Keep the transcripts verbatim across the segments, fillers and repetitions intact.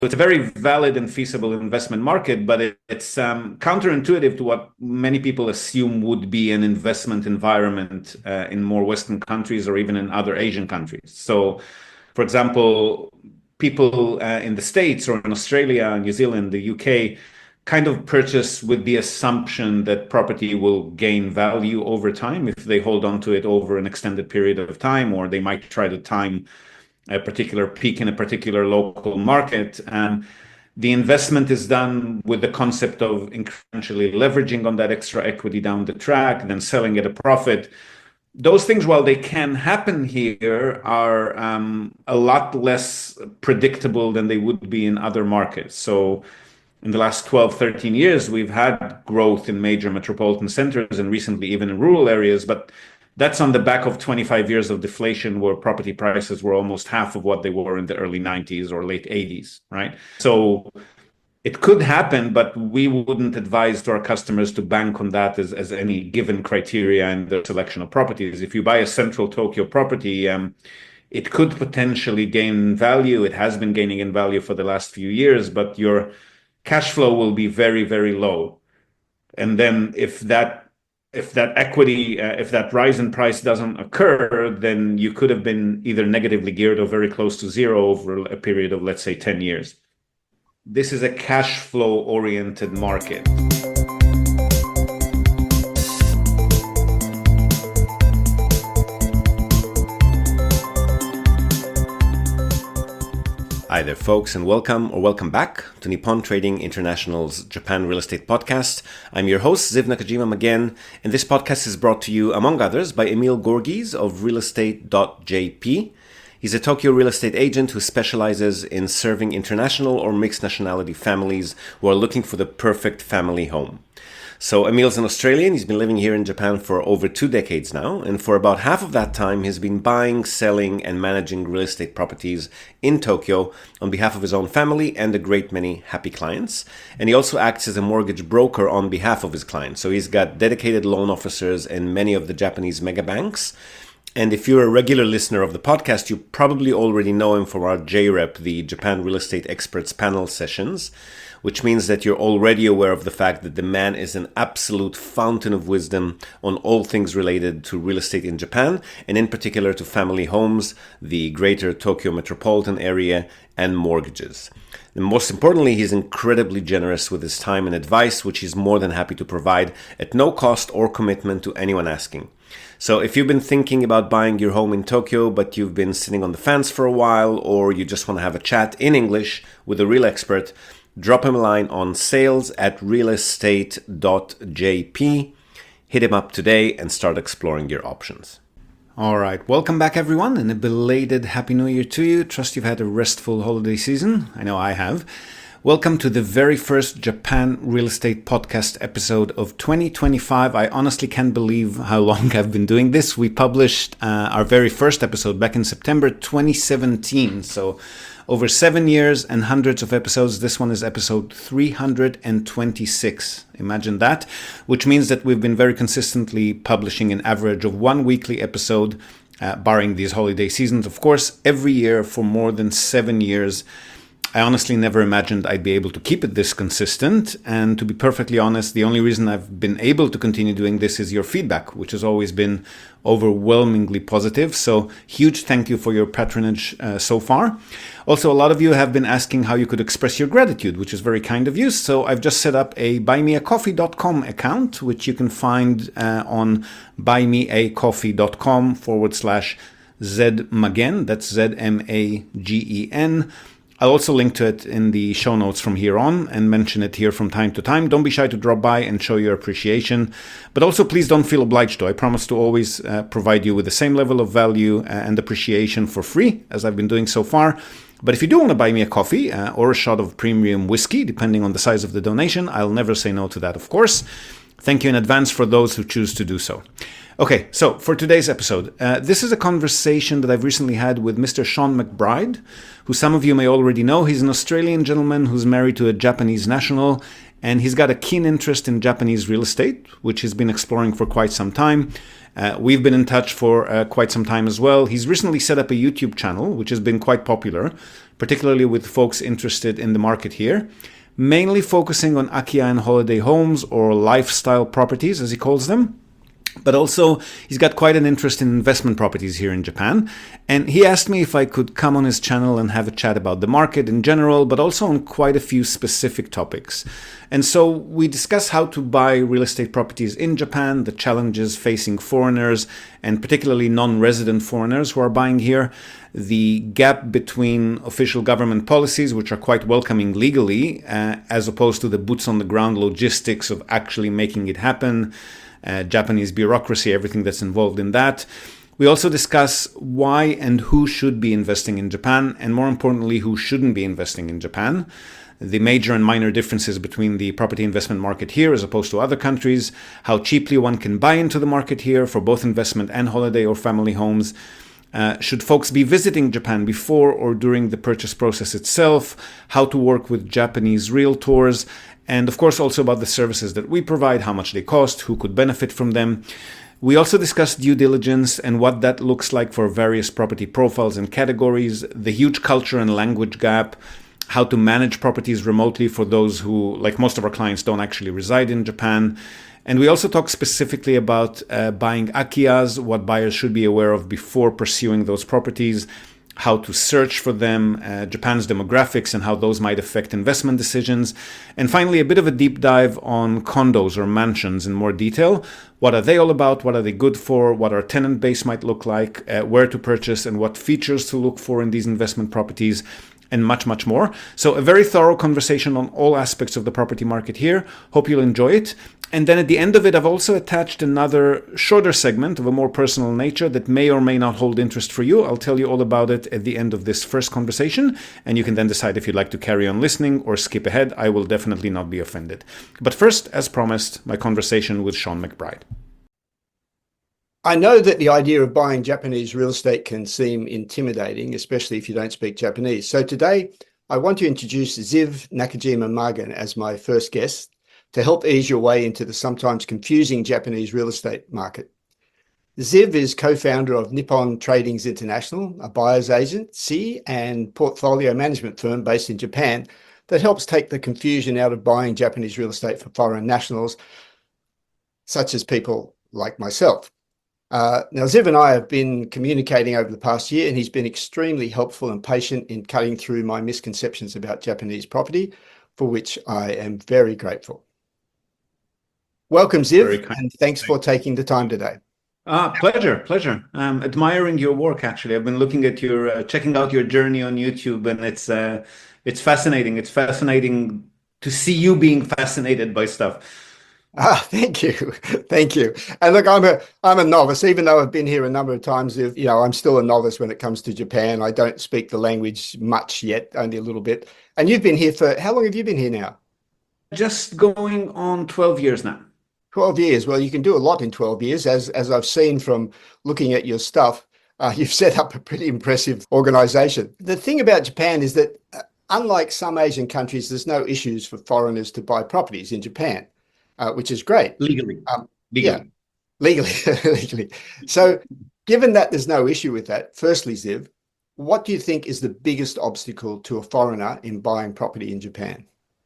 it's a very valid and feasible investment market, but it, it's um, counterintuitive to what many people assume would be an investment environment uh, in more Western countries or even in other Asian countries. So, for example, people uh, in the States or in Australia, New Zealand, the U K, kind of purchase with the assumption that property will gain value over time if they hold on to it over an extended period of time, or they might try to time a particular peak in a particular local market. And the investment is done with the concept of incrementally leveraging on that extra equity down the track, then selling at a profit. Those things, while they can happen here, are um, a lot less predictable than they would be in other markets. So in the last twelve, thirteen years, we've had growth in major metropolitan centers and recently even in rural areas, but that's on the back of twenty-five years of deflation where property prices were almost half of what they were in the early nineties or late eighties, right? So it could happen, but we wouldn't advise to our customers to bank on that as, as any given criteria in the selection of properties. If you buy a central Tokyo property, um, it could potentially gain value. It has been gaining in value for the last few years, but your cash flow will be very, very low. And then if that if that equity, uh, if that rise in price doesn't occur, then you could have been either negatively geared or very close to zero over a period of, let's say, ten years. This is a cash flow oriented market. Hi there, folks, and welcome or welcome back to Nippon Trading International's Japan Real Estate Podcast. I'm your host, Ziv Nakajima again, and this podcast is brought to you, among others, by Emil Gorgies of real estate dot j p. He's a Tokyo real estate agent who specializes in serving international or mixed nationality families who are looking for the perfect family home. So Emil's an Australian. He's been living here in Japan for over two decades now, and for about half of that time he's been buying, selling, and managing real estate properties in Tokyo on behalf of his own family and a great many happy clients. And he also acts as a mortgage broker on behalf of his clients. So he's got dedicated loan officers in many of the Japanese mega banks. And if you're a regular listener of the podcast, you probably already know him from our J REP, the Japan Real Estate Experts Panel sessions, which means that you're already aware of the fact that the man is an absolute fountain of wisdom on all things related to real estate in Japan, and in particular to family homes, the greater Tokyo metropolitan area, and mortgages. And most importantly, he's incredibly generous with his time and advice, which he's more than happy to provide at no cost or commitment to anyone asking. So if you've been thinking about buying your home in Tokyo, but you've been sitting on the fence for a while, or you just want to have a chat in English with a real expert, drop him a line on sales at real estate dot j p. Hit him up today and start exploring your options. All right, welcome back everyone, and a belated Happy New Year to you. Trust you've had a restful holiday season. I know I have. Welcome to the very first Japan Real Estate Podcast episode of twenty twenty-five. I honestly can't believe how long I've been doing this. We published uh, our very first episode back in September twenty seventeen. So over seven years and hundreds of episodes. This one is episode three hundred twenty-six. Imagine that, which means that we've been very consistently publishing an average of one weekly episode, uh, barring these holiday seasons, of course, every year for more than seven years. I honestly never imagined I'd be able to keep it this consistent. And to be perfectly honest, the only reason I've been able to continue doing this is your feedback, which has always been overwhelmingly positive. So huge thank you for your patronage uh, so far. Also, a lot of you have been asking how you could express your gratitude, which is very kind of you. So I've just set up a buy me a coffee dot com account, which you can find uh, on buymeacoffee.com forward slash zmagen. That's Z M A G E N. I'll also link to it in the show notes from here on and mention it here from time to time. Don't be shy to drop by and show your appreciation. But also, please don't feel obliged to. I promise to always uh, provide you with the same level of value and appreciation for free, as I've been doing so far. But if you do want to buy me a coffee uh, or a shot of premium whiskey, depending on the size of the donation, I'll never say no to that, of course. Thank you in advance for those who choose to do so. Okay, so for today's episode, uh, this is a conversation that I've recently had with Mister Sean McBride, who some of you may already know. He's an Australian gentleman who's married to a Japanese national, and he's got a keen interest in Japanese real estate, which he's been exploring for quite some time. Uh, we've been in touch for uh, quite some time as well. He's recently set up a YouTube channel, which has been quite popular, particularly with folks interested in the market here, mainly focusing on Akiya and holiday homes, or lifestyle properties, as he calls them. But also, he's got quite an interest in investment properties here in Japan. And he asked me if I could come on his channel and have a chat about the market in general, but also on quite a few specific topics. And so we discuss how to buy real estate properties in Japan, the challenges facing foreigners, and particularly non-resident foreigners who are buying here, the gap between official government policies, which are quite welcoming legally, uh, as opposed to the boots-on-the-ground logistics of actually making it happen, Uh, Japanese bureaucracy, everything that's involved in that. We also discuss why and who should be investing in Japan, and more importantly, who shouldn't be investing in Japan. The major and minor differences between the property investment market here as opposed to other countries, how cheaply one can buy into the market here for both investment and holiday or family homes. Uh, should folks be visiting Japan before or during the purchase process itself? How to work with Japanese realtors? And of course, also about the services that we provide, how much they cost, who could benefit from them. We also discussed due diligence and what that looks like for various property profiles and categories, the huge culture and language gap, how to manage properties remotely for those who, like most of our clients, don't actually reside in Japan. And we also talk specifically about uh, buying Akiyas, what buyers should be aware of before pursuing those properties, how to search for them, uh, Japan's demographics and how those might affect investment decisions. And finally, a bit of a deep dive on condos or mansions in more detail. What are they all about? What are they good for? What our tenant base might look like? Uh, where to purchase and what features to look for in these investment properties? And much, much more. So a very thorough conversation on all aspects of the property market here. Hope you'll enjoy it. And then at the end of it, I've also attached another shorter segment of a more personal nature that may or may not hold interest for you. I'll tell you all about it at the end of this first conversation, and you can then decide if you'd like to carry on listening or skip ahead. I will definitely not be offended. But first, as promised, my conversation with Sean McBride. I know that the idea of buying Japanese real estate can seem intimidating, especially if you don't speak Japanese. So today, I want to introduce Ziv Nakajima Magen as my first guest to help ease your way into the sometimes confusing Japanese real estate market. Ziv is co-founder of Nippon Tradings International, a buyer's agency and portfolio management firm based in Japan that helps take the confusion out of buying Japanese real estate for foreign nationals, such as people like myself. Uh, now, Ziv and I have been communicating over the past year, and he's been extremely helpful and patient in cutting through my misconceptions about Japanese property, for which I am very grateful. Welcome, Ziv, and thanks for taking the time today. Ah, pleasure, pleasure. I'm admiring your work, actually. I've been looking at your, uh, checking out your journey on YouTube, and it's uh, it's fascinating. It's fascinating to see you being fascinated by stuff. Ah, thank you, thank you. And look, I'm a I'm a novice, even though I've been here a number of times. If, you know, I'm still a novice when it comes to Japan. I don't speak the language much yet, only a little bit. And you've been here for how long have you been here now? Just going on twelve years now. twelve years. Well, you can do a lot in twelve years, as as I've seen from looking at your stuff. Uh, you've set up a pretty impressive organization. The thing about Japan is that, uh, unlike some Asian countries, there's no issues for foreigners to buy properties in Japan. Uh, which is great. Legally. Um, legally. Yeah, legally. legally. So given that there's no issue with that, firstly, Ziv, what do you think is the biggest obstacle to a foreigner in buying property in Japan?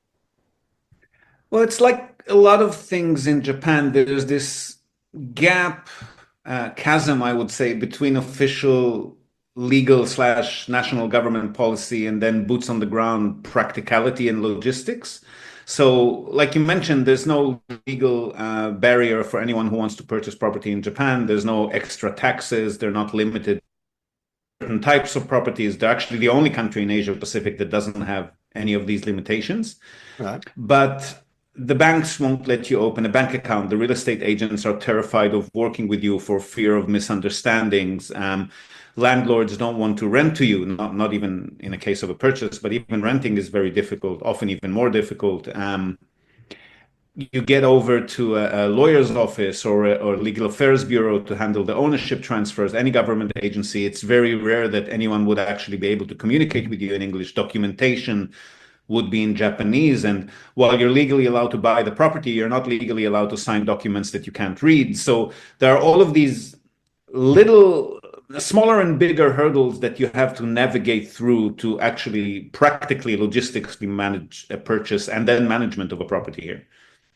Well, it's like a lot of things in Japan. There's this gap, uh, chasm, I would say, between official legal slash national government policy and then boots on the ground practicality and logistics. So, like you mentioned, there's no legal uh, barrier for anyone who wants to purchase property in Japan. There's no extra taxes. They're not limited to certain types of properties. They're actually the only country in Asia Pacific that doesn't have any of these limitations. Right. But the banks won't let you open a bank account. The real estate agents are terrified of working with you for fear of misunderstandings. Um, landlords don't want to rent to you, not, not even in a case of a purchase, but even renting is very difficult, often even more difficult. Um, you get over to a, a lawyer's office or a or legal affairs bureau to handle the ownership transfers, any government agency. It's very rare that anyone would actually be able to communicate with you in English. Documentation, would be in Japanese. And while you're legally allowed to buy the property, you're not legally allowed to sign documents that you can't read. So there are all of these little smaller and bigger hurdles that you have to navigate through to actually practically logistically manage a purchase and then management of a property here.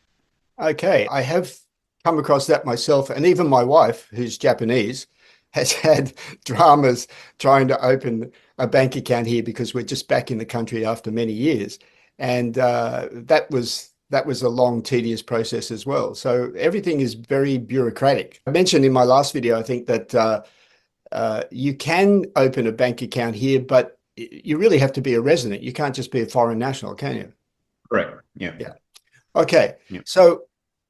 Okay, I have come across that myself, and even my wife, who's Japanese, has had dramas trying to open a bank account here because we're just back in the country after many years, and uh, that was that was a long, tedious process as well. So everything is very bureaucratic. I mentioned in my last video, I think that uh, uh, you can open a bank account here, but you really have to be a resident. You can't just be a foreign national, can you? Correct. Yeah. Yeah. Okay. Yeah. So,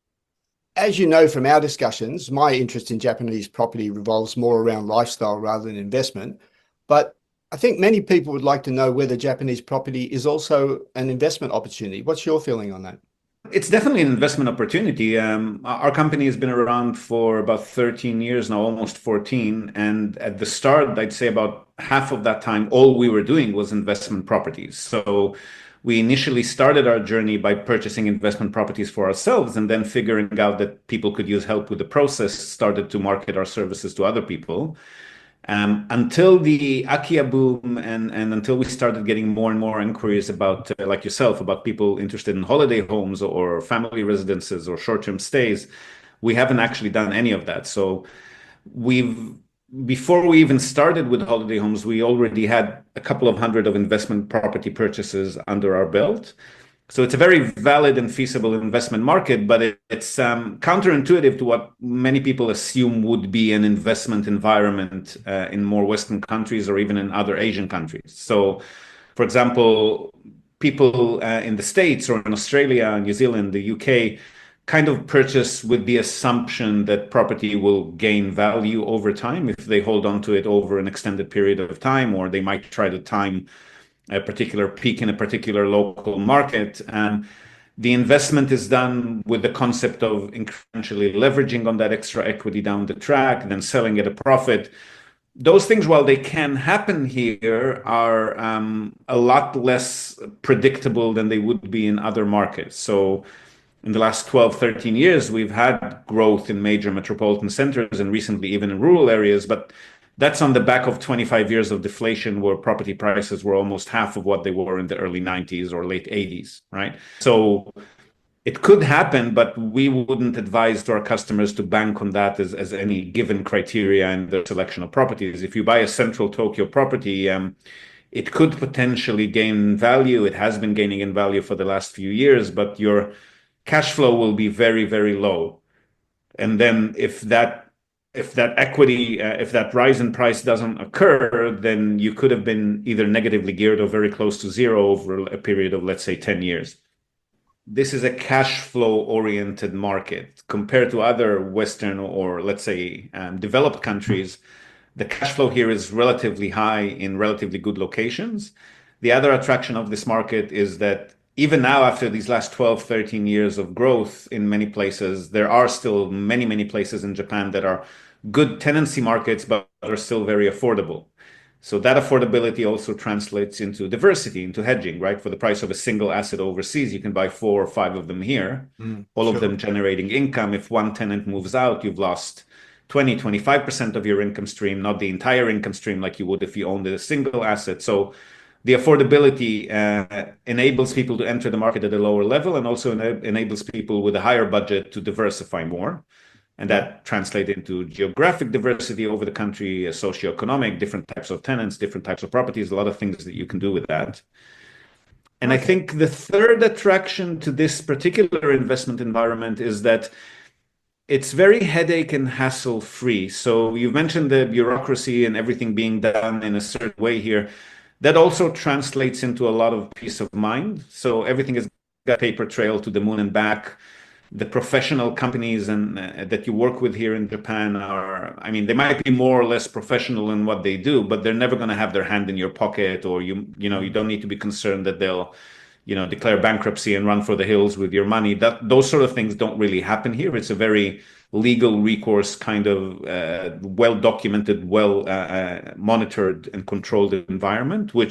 as you know from our discussions, my interest in Japanese property revolves more around lifestyle rather than investment. But I think many people would like to know whether Japanese property is also an investment opportunity. What's your feeling on that? It's definitely an investment opportunity. Um, our company has been around for about thirteen years now, almost fourteen. And at the start, I'd say about half of that time, all we were doing was investment properties. So we initially started our journey by purchasing investment properties for ourselves, and then figuring out that people could use help with the process, started to market our services to other people. Um, until the Akia boom and, and until we started getting more and more inquiries about, uh, like yourself, about people interested in holiday homes or family residences or short-term stays, we haven't actually done any of that. So we've before we even started with holiday homes, we already had a couple of hundred of investment property purchases under our belt. So it's a very valid and feasible investment market, but it, it's um, counterintuitive to what many people assume would be an investment environment uh, in more Western countries or even in other Asian countries. So, for example, people uh, in the States or in Australia, New Zealand, the U K, kind of purchase with the assumption that property will gain value over time if they hold on to it over an extended period of time, or they might try to time a particular peak in a particular local market. And the investment is done with the concept of incrementally leveraging on that extra equity down the track, then selling at a profit. Those things, while they can happen here, are um, a lot less predictable than they would be in other markets. So in the last twelve, thirteen years, we've had growth in major metropolitan centers and recently even in rural areas, but that's on the back of twenty-five years of deflation where property prices were almost half of what they were in the early nineties or late eighties, right? So it could happen, but we wouldn't advise to our customers to bank on that as, as any given criteria in the selection of properties. If you buy a central Tokyo property, um, it could potentially gain value. It has been gaining in value for the last few years, but your cash flow will be very, very low. And then if that if that equity, uh, if that rise in price doesn't occur, then you could have been either negatively geared or very close to zero over a period of, let's say, ten years. This is a cash flow oriented market compared to other Western or, let's say, um, developed countries. The cash flow here is relatively high in relatively good locations. The other attraction of this market is that even now, after these last twelve, thirteen years of growth in many places, there are still many, many places in Japan that are good tenancy markets, but are still very affordable. So that affordability also translates into diversity, into hedging, right? For the price of a single asset overseas, you can buy four or five of them here, mm, all sure. of them generating income. If one tenant moves out, you've lost twenty, twenty-five percent of your income stream, not the entire income stream like you would if you owned a single asset. So the affordability uh, enables people to enter the market at a lower level, and also ena- enables people with a higher budget to diversify more. And that translates into geographic diversity over the country, uh, socioeconomic, different types of tenants, different types of properties, a lot of things that you can do with that. And okay. I think the third attraction to this particular investment environment is that it's very headache and hassle free. So you've mentioned the bureaucracy and everything being done in a certain way here. That also translates into a lot of peace of mind. So everything is got a paper trail to the moon and back. The professional companies and uh, that you work with here in Japan are, I mean, they might be more or less professional in what they do, but they're never going to have their hand in your pocket, or you, you know, you don't need to be concerned that they'll, you know, declare bankruptcy and run for the hills with your money. That those sort of things don't really happen here. It's a very legal recourse kind of uh, well documented, well uh, uh, monitored and controlled environment, which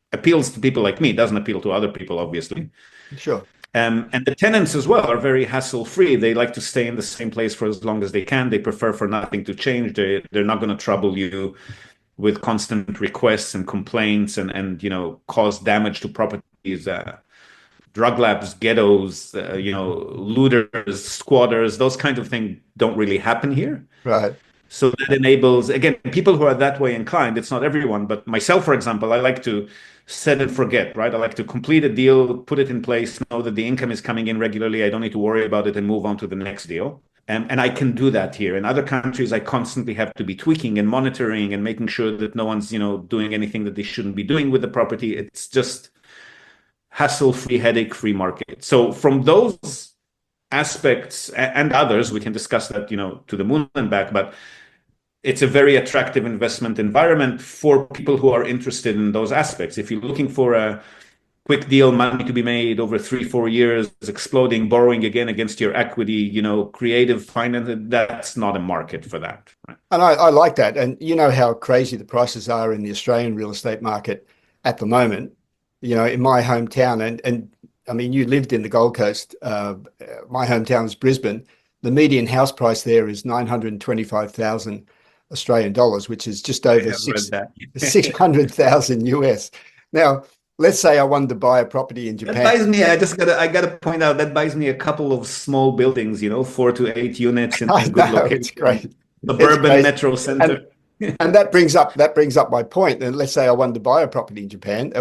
appeals to people like me. It doesn't appeal to other people, obviously. Sure. Um, and the tenants as well are very hassle-free. They like to stay in the same place for as long as they can. They prefer for nothing to change. They, they're not going to trouble you with constant requests and complaints and, and you know, cause damage to properties. Uh, drug labs, ghettos, uh, you know, looters, squatters, those kinds of things don't really happen here. Right. So that enables, again, people who are that way inclined. It's not everyone, but myself, for example, I like to set and forget, right? I like to complete a deal, put it in place, know that the income is coming in regularly. I don't need to worry about it and move on to the next deal. And, and I can do that here. In other countries, I constantly have to be tweaking and monitoring and making sure that no one's, you know, doing anything that they shouldn't be doing with the property. It's just hassle-free, headache-free market. So from those aspects and others, we can discuss that, you know, to the moon and back, but it's a very attractive investment environment for people who are interested in those aspects. If you're looking for a quick deal, money to be made over three, four years, exploding, borrowing again against your equity, you know, creative finance, that's not a market for that. Right? And I, I like that. And you know how crazy the prices are in the Australian real estate market at the moment. You know, in my hometown, and, and I mean, you lived in the Gold Coast. Uh, my hometown is Brisbane. The median house price there is nine hundred twenty-five thousand Australian dollars, which is just over six, six hundred thousand U S. Now, let's say I wanted to buy a property in Japan. That buys me, I just gotta, I gotta point out, that buys me a couple of small buildings, you know, four to eight units in, in good locations. It's great. Suburban it's metro center. And, and that brings up, that brings up my point. And let's say I wanted to buy a property in Japan.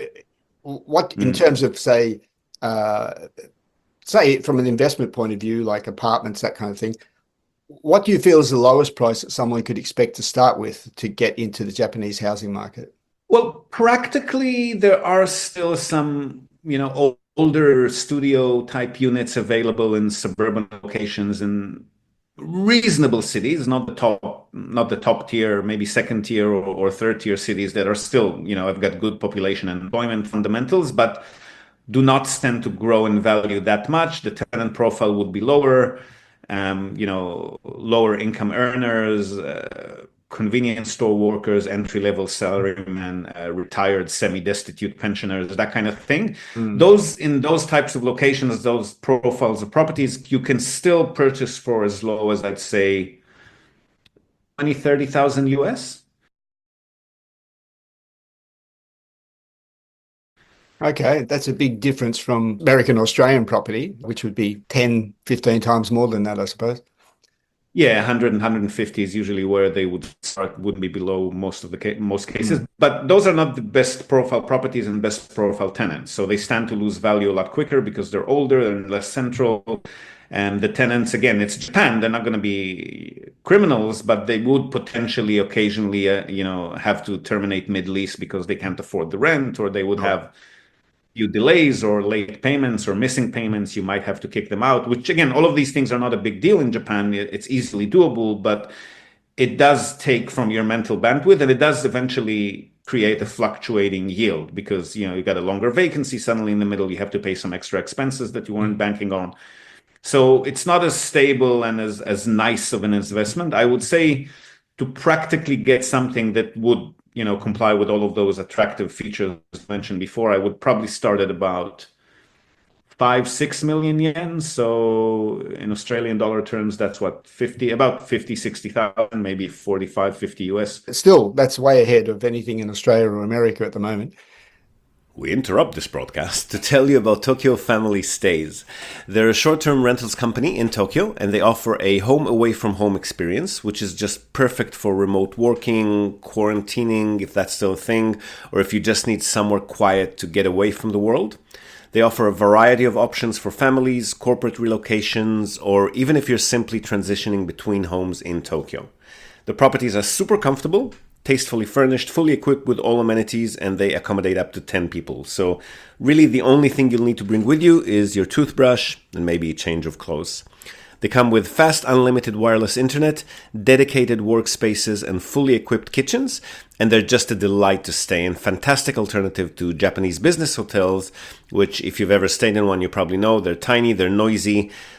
What, in mm. terms of, say, uh, say from an investment point of view, like apartments, that kind of thing, what do you feel is the lowest price that someone could expect to start with to get into the Japanese housing market? Well, practically, there are still some, you know, older studio type units available in suburban locations in reasonable cities, not the top, not the top tier, maybe second tier or, or third tier cities that are still, you know, have got good population and employment fundamentals, but do not tend to grow in value that much. The tenant profile would be lower. Um, you know, lower income earners, uh, convenience store workers, entry-level salarymen, uh, retired semi-destitute pensioners, that kind of thing. Mm. Those in those types of locations, those profiles of properties, you can still purchase for as low as, I'd say, twenty, thirty thousand U S. Okay, that's a big difference from American Australian property, which would be ten, fifteen times more than that, I suppose. Yeah, one hundred and one hundred fifty is usually where they would start, wouldn't be below most of the ca- most cases. Mm. But those are not the best profile properties and best profile tenants. So they stand to lose value a lot quicker because they're older and less central. And the tenants, again, it's Japan. They're not going to be criminals, but they would potentially occasionally, uh, you know, have to terminate mid-lease because they can't afford the rent, or they would oh. have few delays or late payments or missing payments. You might have to kick them out, which again, all of these things are not a big deal in Japan. It's easily doable, but it does take from your mental bandwidth, and it does eventually create a fluctuating yield because, you know, you got a longer vacancy suddenly in the middle, you have to pay some extra expenses that you weren't banking on. So it's not as stable and as, as nice of an investment. I would say to practically get something that would, you know, comply with all of those attractive features mentioned before, I would probably start at about five, six million yen. So in Australian dollar terms, that's what, fifty, about fifty, sixty thousand, maybe forty-five, fifty U S. Still, that's way ahead of anything in Australia or America at the moment. We interrupt this broadcast to tell you about Tokyo Family Stays. They're a short-term rentals company in Tokyo, and they offer a home away from home experience, which is just perfect for remote working, quarantining, if that's still a thing, or if you just need somewhere quiet to get away from the world. They offer a variety of options for families, corporate relocations, or even if you're simply transitioning between homes in Tokyo. The properties are super comfortable, tastefully furnished, fully equipped with all amenities, and they accommodate up to ten people. So really the only thing you'll need to bring with you is your toothbrush and maybe a change of clothes. They come with fast unlimited wireless internet, dedicated workspaces, and fully equipped kitchens, and they're just a delight to stay in. Fantastic alternative to Japanese business hotels, which if you've ever stayed in one, you probably know they're tiny, they're noisy,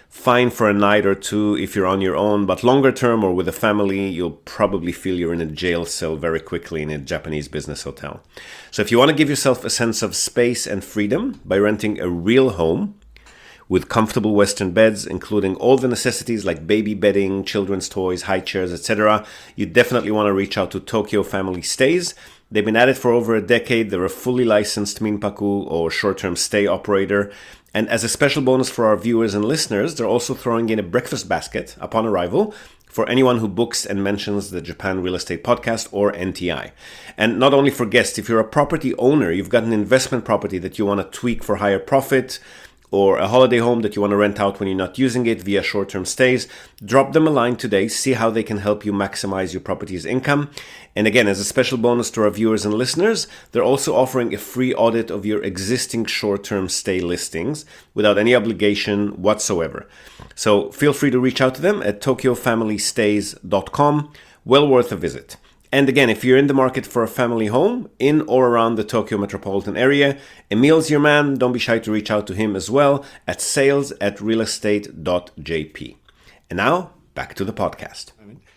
fine for a night or two if you're on your own, but longer term or with a family, you'll probably feel you're in a jail cell very quickly in a Japanese business hotel. So if you want to give yourself a sense of space and freedom by renting a real home with comfortable Western beds, including all the necessities like baby bedding, children's toys, high chairs, et cetera, you definitely want to reach out to Tokyo Family Stays. They've been at it for over a decade. They're a fully licensed minpaku or short-term stay operator. And as a special bonus for our viewers and listeners, they're also throwing in a breakfast basket upon arrival for anyone who books and mentions the Japan Real Estate Podcast or N T I. And not only for guests, if you're a property owner, you've got an investment property that you want to tweak for higher profit, or a holiday home that you want to rent out when you're not using it via short-term stays, drop them a line today, see how they can help you maximize your property's income. And again, as a special bonus to our viewers and listeners, they're also offering a free audit of your existing short-term stay listings without any obligation whatsoever. So feel free to reach out to them at tokyo family stays dot com. Well worth a visit. And again, if you're in the market for a family home in or around the Tokyo metropolitan area, Emil's your man. Don't be shy to reach out to him as well at sales at realestate dot j p. And now, back to the podcast.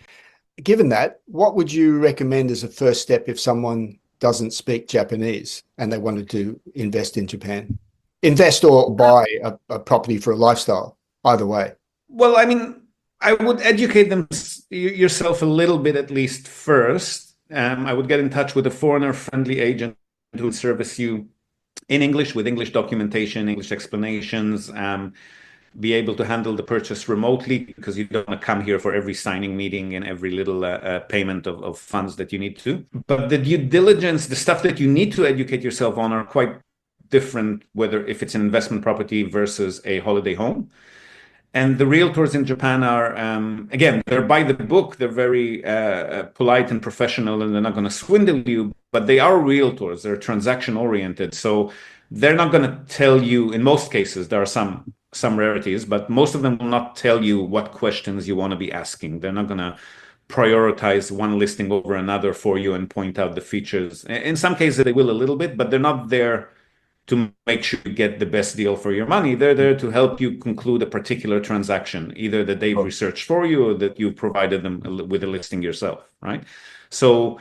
Given that, what would you recommend as a first step if someone doesn't speak Japanese and they wanted to invest in Japan? Invest or buy a, a property for a lifestyle, either way. Well, I mean, I would educate them yourself a little bit at least first. Um, I would get in touch with a foreigner-friendly agent who would service you in English with English documentation, English explanations, um, be able to handle the purchase remotely because you don't want to come here for every signing meeting and every little uh, uh, payment of, of funds that you need to. But the due diligence, the stuff that you need to educate yourself on are quite different, whether if it's an investment property versus a holiday home. And the realtors in Japan are, um, again, they're by the book. They're very uh, polite and professional, and they're not going to swindle you, but they are realtors. They're transaction oriented. So they're not going to tell you, in most cases, there are some some rarities, but most of them will not tell you what questions you want to be asking. They're not going to prioritize one listing over another for you and point out the features. In some cases, they will a little bit, but they're not there to make sure you get the best deal for your money. They're there to help you conclude a particular transaction, either that they've researched for you or that you've provided them with a listing yourself, right? So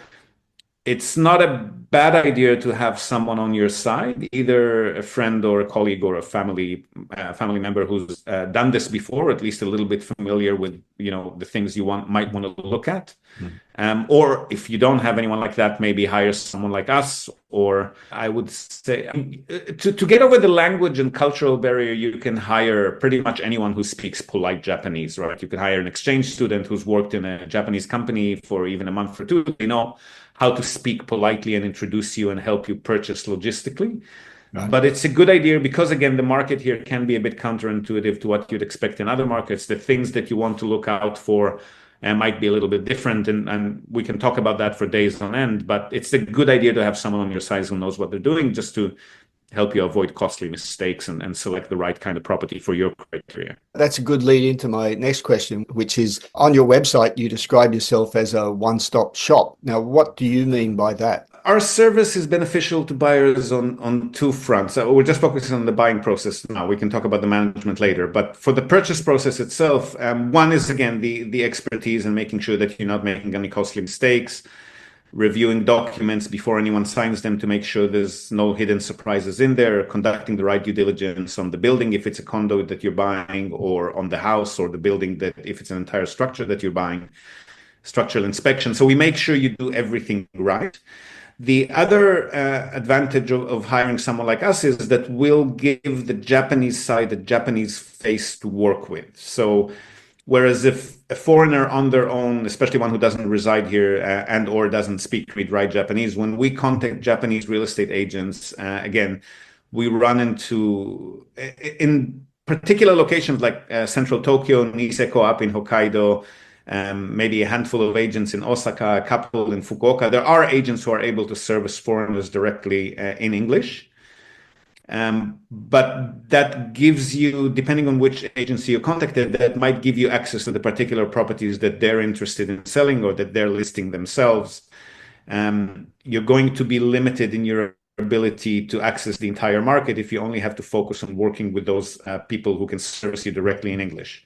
it's not a bad idea to have someone on your side, either a friend or a colleague or a family uh, family member who's uh, done this before, or at least a little bit familiar with, you know, the things you want might want to look at. Mm. Um, or if you don't have anyone like that, maybe hire someone like us. Or I would say to, to get over the language and cultural barrier, you can hire pretty much anyone who speaks polite Japanese, right? You can hire an exchange student who's worked in a Japanese company for even a month or two. They know how to speak politely and introduce you and help you purchase logistically. Right. But it's a good idea because, again, the market here can be a bit counterintuitive to what you'd expect in other markets. The things that you want to look out for uh, might be a little bit different, and, and we can talk about that for days on end. But it's a good idea to have someone on your side who knows what they're doing, just to help you avoid costly mistakes and, and select the right kind of property for your criteria. That's a good lead into my next question, which is, on your website, you describe yourself as a one-stop shop. Now, what do you mean by that? Our service is beneficial to buyers on, on two fronts. Uh, we're just focusing on the buying process now. We can talk about the management later. But for the purchase process itself, um, one is, again, the, the expertise and making sure that you're not making any costly mistakes, reviewing documents before anyone signs them to make sure there's no hidden surprises in there, conducting the right due diligence on the building if it's a condo that you're buying, or on the house or the building that if it's an entire structure that you're buying, structural inspection. So we make sure you do everything right. The other uh, advantage of, of hiring someone like us is that we'll give the Japanese side a Japanese face to work with. So whereas if a foreigner on their own, especially one who doesn't reside here uh, and or doesn't speak, read, write Japanese, when we contact Japanese real estate agents, uh, again, we run into, in particular locations like uh, central Tokyo, Niseko up in Hokkaido, um, maybe a handful of agents in Osaka, a couple in Fukuoka. There are agents who are able to service foreigners directly uh, in English. Um, but that gives you, depending on which agency you contacted, that might give you access to the particular properties that they're interested in selling or that they're listing themselves. Um, you're going to be limited in your ability to access the entire market if you only have to focus on working with those uh, people who can service you directly in English.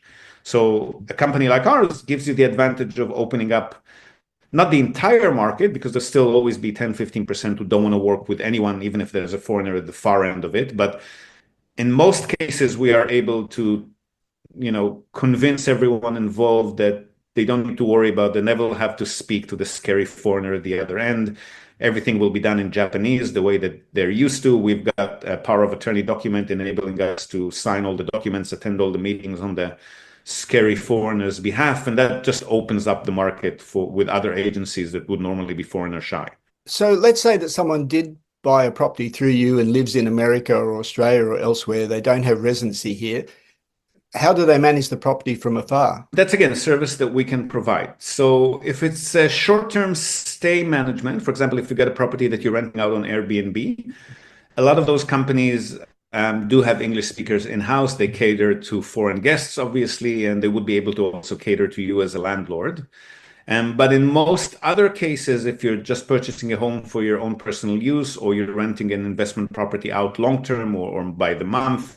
So a company like ours gives you the advantage of opening up not the entire market, because there'll still always be ten, fifteen percent who don't want to work with anyone, even if there's a foreigner at the far end of it. But in most cases, we are able to, you know, convince everyone involved that they don't need to worry about, they never have to speak to the scary foreigner at the other end. Everything will be done in Japanese, the way that they're used to. We've got a power of attorney document enabling us to sign all the documents, attend all the meetings on the scary foreigners' behalf. And that just opens up the market for with other agencies that would normally be foreigner shy. So let's say that someone did buy a property through you and lives in America or Australia or elsewhere. They don't have residency here. How do they manage the property from afar? That's, again, a service that we can provide. So if it's a short-term stay management, for example, if you get a property that you're renting out on Airbnb, a lot of those companies um, do have English speakers in-house. They cater to foreign guests, obviously, and they would be able to also cater to you as a landlord. Um, but in most other cases, if you're just purchasing a home for your own personal use, or you're renting an investment property out long-term or, or by the month,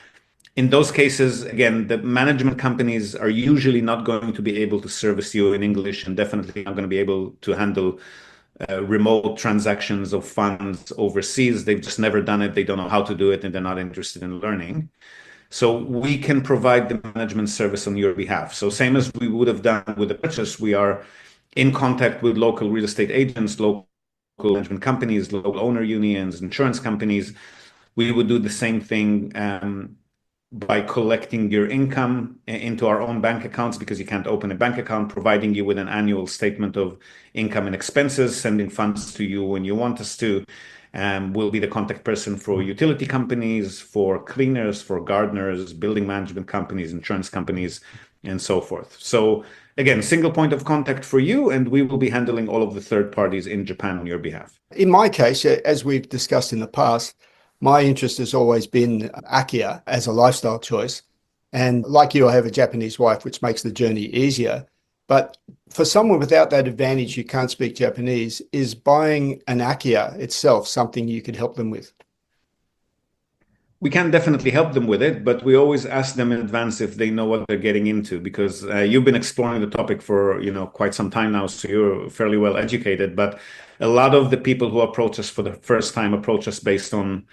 in those cases, again, the management companies are usually not going to be able to service you in English, and definitely not going to be able to handle uh, remote transactions of funds overseas. They've just never done it. They don't know how to do it, and they're not interested in learning. So we can provide the management service on your behalf. So same as we would have done with the purchase, we are in contact with local real estate agents, local management companies, local owner unions, insurance companies. We would do the same thing um, by collecting your income into our own bank accounts, because you can't open a bank account, providing you with an annual statement of income and expenses, sending funds to you when you want us to. Um, we'll be the contact person for utility companies, for cleaners, for gardeners, building management companies, insurance companies, and so forth. So again, single point of contact for you, and we will be handling all of the third parties in Japan on your behalf. In my case, as we've discussed in the past, my interest has always been Akia as a lifestyle choice. And like you, I have a Japanese wife, which makes the journey easier. But for someone without that advantage who can't speak Japanese, is buying an Akia itself something you could help them with? We can definitely help them with it, but we always ask them in advance if they know what they're getting into, because uh, you've been exploring the topic for, you know, quite some time now, so you're fairly well educated. But a lot of the people who approach us for the first time approach us based on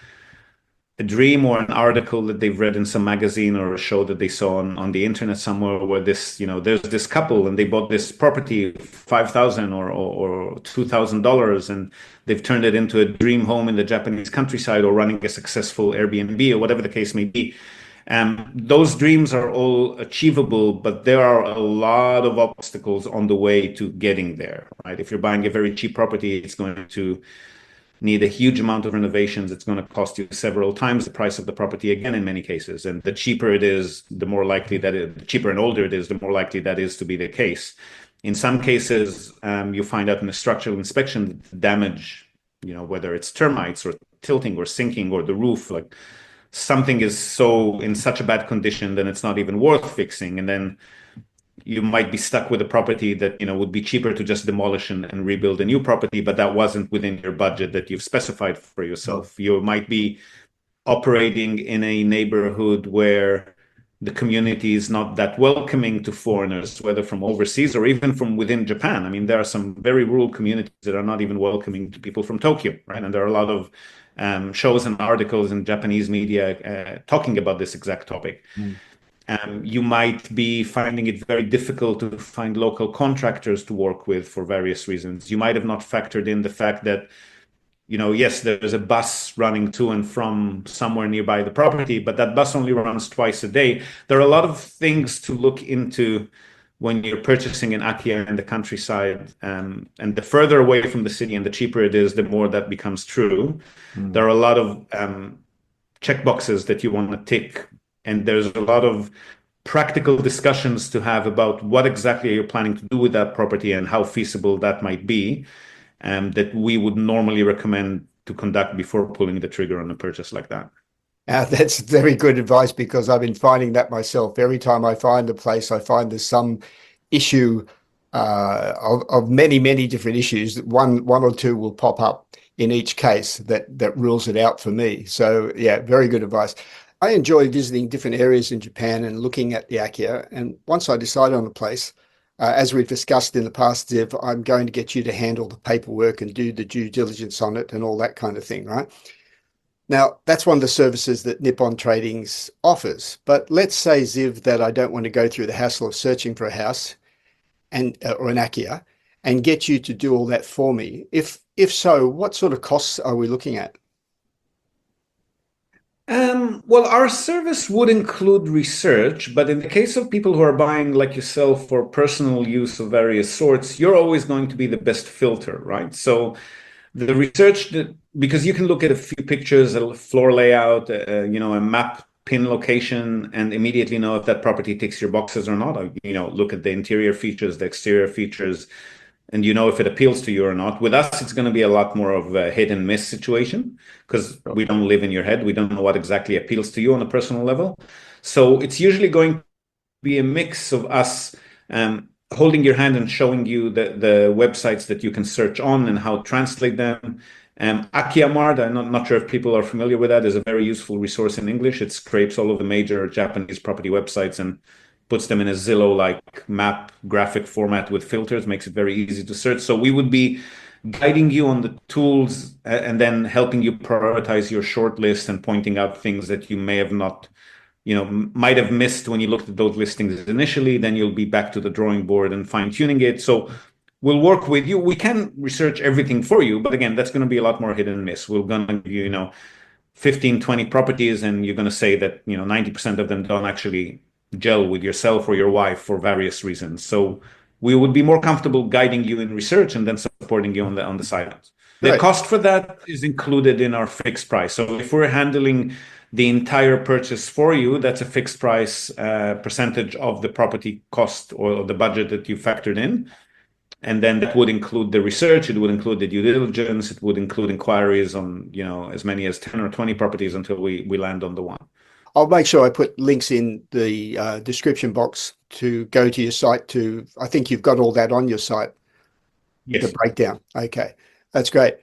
a dream or an article that they've read in some magazine, or a show that they saw on, on the internet somewhere, where this, you know, there's this couple and they bought this property, five thousand dollars or, or two thousand dollars, and they've turned it into a dream home in the Japanese countryside, or running a successful Airbnb, or whatever the case may be. Um, those dreams are all achievable, but there are a lot of obstacles on the way to getting there, right? If you're buying a very cheap property, it's going to need a huge amount of renovations. It's going to cost you several times the price of the property again in many cases. And the cheaper it is, the more likely that it, the cheaper and older it is, the more likely that is to be the case. In some cases, um, you find out in a structural inspection that the damage, you know, whether it's termites or tilting or sinking or the roof, like something is so in such a bad condition, then it's not even worth fixing. And then you might be stuck with a property that, you know, would be cheaper to just demolish and, and rebuild a new property, but that wasn't within your budget that you've specified for yourself. You might be operating in a neighborhood where the community is not that welcoming to foreigners, whether from overseas or even from within Japan. I mean, there are some very rural communities that are not even welcoming to people from Tokyo, right? And there are a lot of um, shows and articles in Japanese media uh, talking about this exact topic. Mm. Um, you might be finding it very difficult to find local contractors to work with for various reasons. You might have not factored in the fact that, you know, yes, there's a bus running to and from somewhere nearby the property, but that bus only runs twice a day. There are a lot of things to look into when you're purchasing an Akia in the countryside. Um, and the further away from the city and the cheaper it is, the more that becomes true. Mm. There are a lot of um, checkboxes that you want to tick. And there's a lot of practical discussions to have about what exactly you're planning to do with that property and how feasible that might be, um, that we would normally recommend to conduct before pulling the trigger on a purchase like that. Uh, that's very good advice, because I've been finding that myself. Every time I find a place, I find there's some issue uh, of, of many, many different issues. One, one or two will pop up in each case that that rules it out for me. So yeah, very good advice. I enjoy visiting different areas in Japan and looking at the Akiya. And once I decide on a place, uh, as we've discussed in the past, Ziv, I'm going to get you to handle the paperwork and do the due diligence on it and all that kind of thing, right? Now, that's one of the services that Nippon Tradings offers. But let's say, Ziv, that I don't want to go through the hassle of searching for a house and uh, or an Akiya and get you to do all that for me. If if so, what sort of costs are we looking at? Um, well, our service would include research, but in the case of people who are buying like yourself for personal use of various sorts, you're always going to be the best filter, right? So the research that, because you can look at a few pictures, a floor layout, uh, you know, a map pin location, and immediately know if that property ticks your boxes or not. Or, you know, look at the interior features, the exterior features, and you know if it appeals to you or not. With us, it's going to be a lot more of a hit and miss situation because we don't live in your head. We don't know what exactly appeals to you on a personal level. So it's usually going to be a mix of us um, holding your hand and showing you the, the websites that you can search on and how to translate them. Um, Akiyamart, I'm not, not sure if people are familiar with that, is a very useful resource in English. It scrapes all of the major Japanese property websites and puts them in a Zillow-like map graphic format with filters, makes it very easy to search. So we would be guiding you on the tools and then helping you prioritize your short list and pointing out things that you may have not, you know, might have missed when you looked at those listings initially. Then you'll be back to the drawing board and fine-tuning it. So we'll work with you. We can research everything for you, but again, that's going to be a lot more hit and miss. We're going to give you, you know, fifteen, twenty properties, and you're going to say that, you know, ninety percent of them don't actually gel with yourself or your wife for various reasons. So we would be more comfortable guiding you in research and then supporting you on the on the sidelines. The Right. cost for that is included in our fixed price. So if we're handling the entire purchase for you, that's a fixed price uh, percentage of the property cost or the budget that you factored in. And then that would include the research, it would include the due diligence, it would include inquiries on, you know, as many as ten or twenty properties until we, we land on the one. I'll make sure I put links in the uh, description box to go to your site to, I think you've got all that on your site, Yes. the breakdown. Okay, that's great.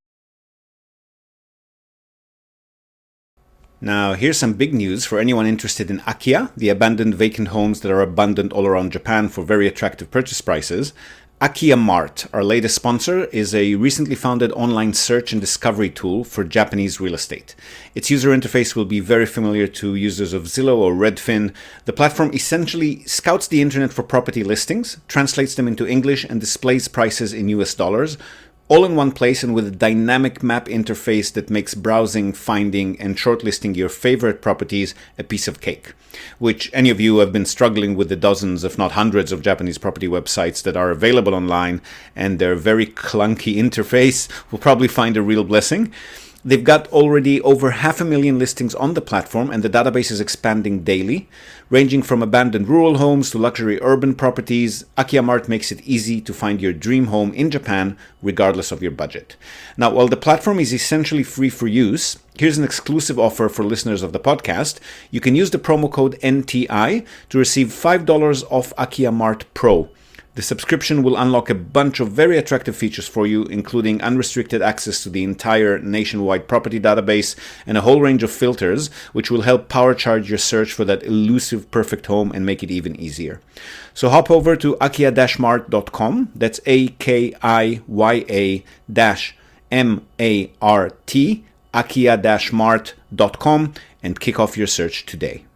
Now, here's some big news for anyone interested in Akiya, the abandoned vacant homes that are abundant all around Japan for very attractive purchase prices. Akiyamart, our latest sponsor, is a recently founded online search and discovery tool for Japanese real estate. Its user interface will be very familiar to users of Zillow or Redfin. The platform essentially scouts the internet for property listings, translates them into English, and displays prices in U S dollars, all in one place and with a dynamic map interface that makes browsing, finding, and shortlisting your favorite properties a piece of cake. Which any of you who have been struggling with the dozens, if not hundreds, of Japanese property websites that are available online and their very clunky interface will probably find a real blessing. They've got already over half a million listings on the platform, and the database is expanding daily. Ranging from abandoned rural homes to luxury urban properties, Akiyamart makes it easy to find your dream home in Japan, regardless of your budget. Now, while the platform is essentially free for use, here's an exclusive offer for listeners of the podcast. You can use the promo code N T I to receive five dollars off Akiyamart Pro. The subscription will unlock a bunch of very attractive features for you, including unrestricted access to the entire nationwide property database and a whole range of filters, which will help power charge your search for that elusive perfect home and make it even easier. So hop over to akiya dash mart dot com, that's A K I Y A dash M A R T, akiya dash mart dot com, and kick off your search today.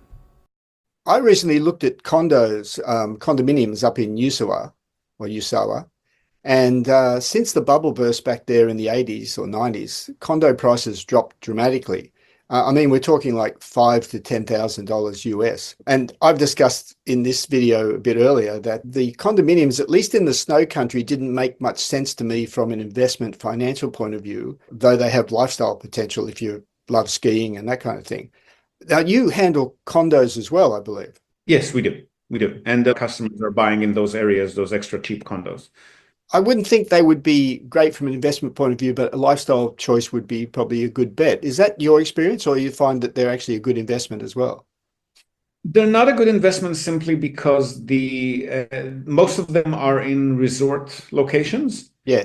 I recently looked at condos, um, condominiums up in Yusawa, or Yusawa, and uh, since the bubble burst back there in the eighties or nineties, condo prices dropped dramatically. Uh, I mean, we're talking like five to ten thousand dollars U S. And I've discussed in this video a bit earlier that the condominiums, at least in the snow country, didn't make much sense to me from an investment financial point of view, though they have lifestyle potential if you love skiing and that kind of thing. Now, you handle condos as well, I believe. Yes, we do. We do. And the customers are buying in those areas, those extra cheap condos. I wouldn't think they would be great from an investment point of view, but a lifestyle choice would be probably a good bet. Is that your experience, or you find that they're actually a good investment as well? They're not a good investment simply because the uh, most of them are in resort locations. Yes.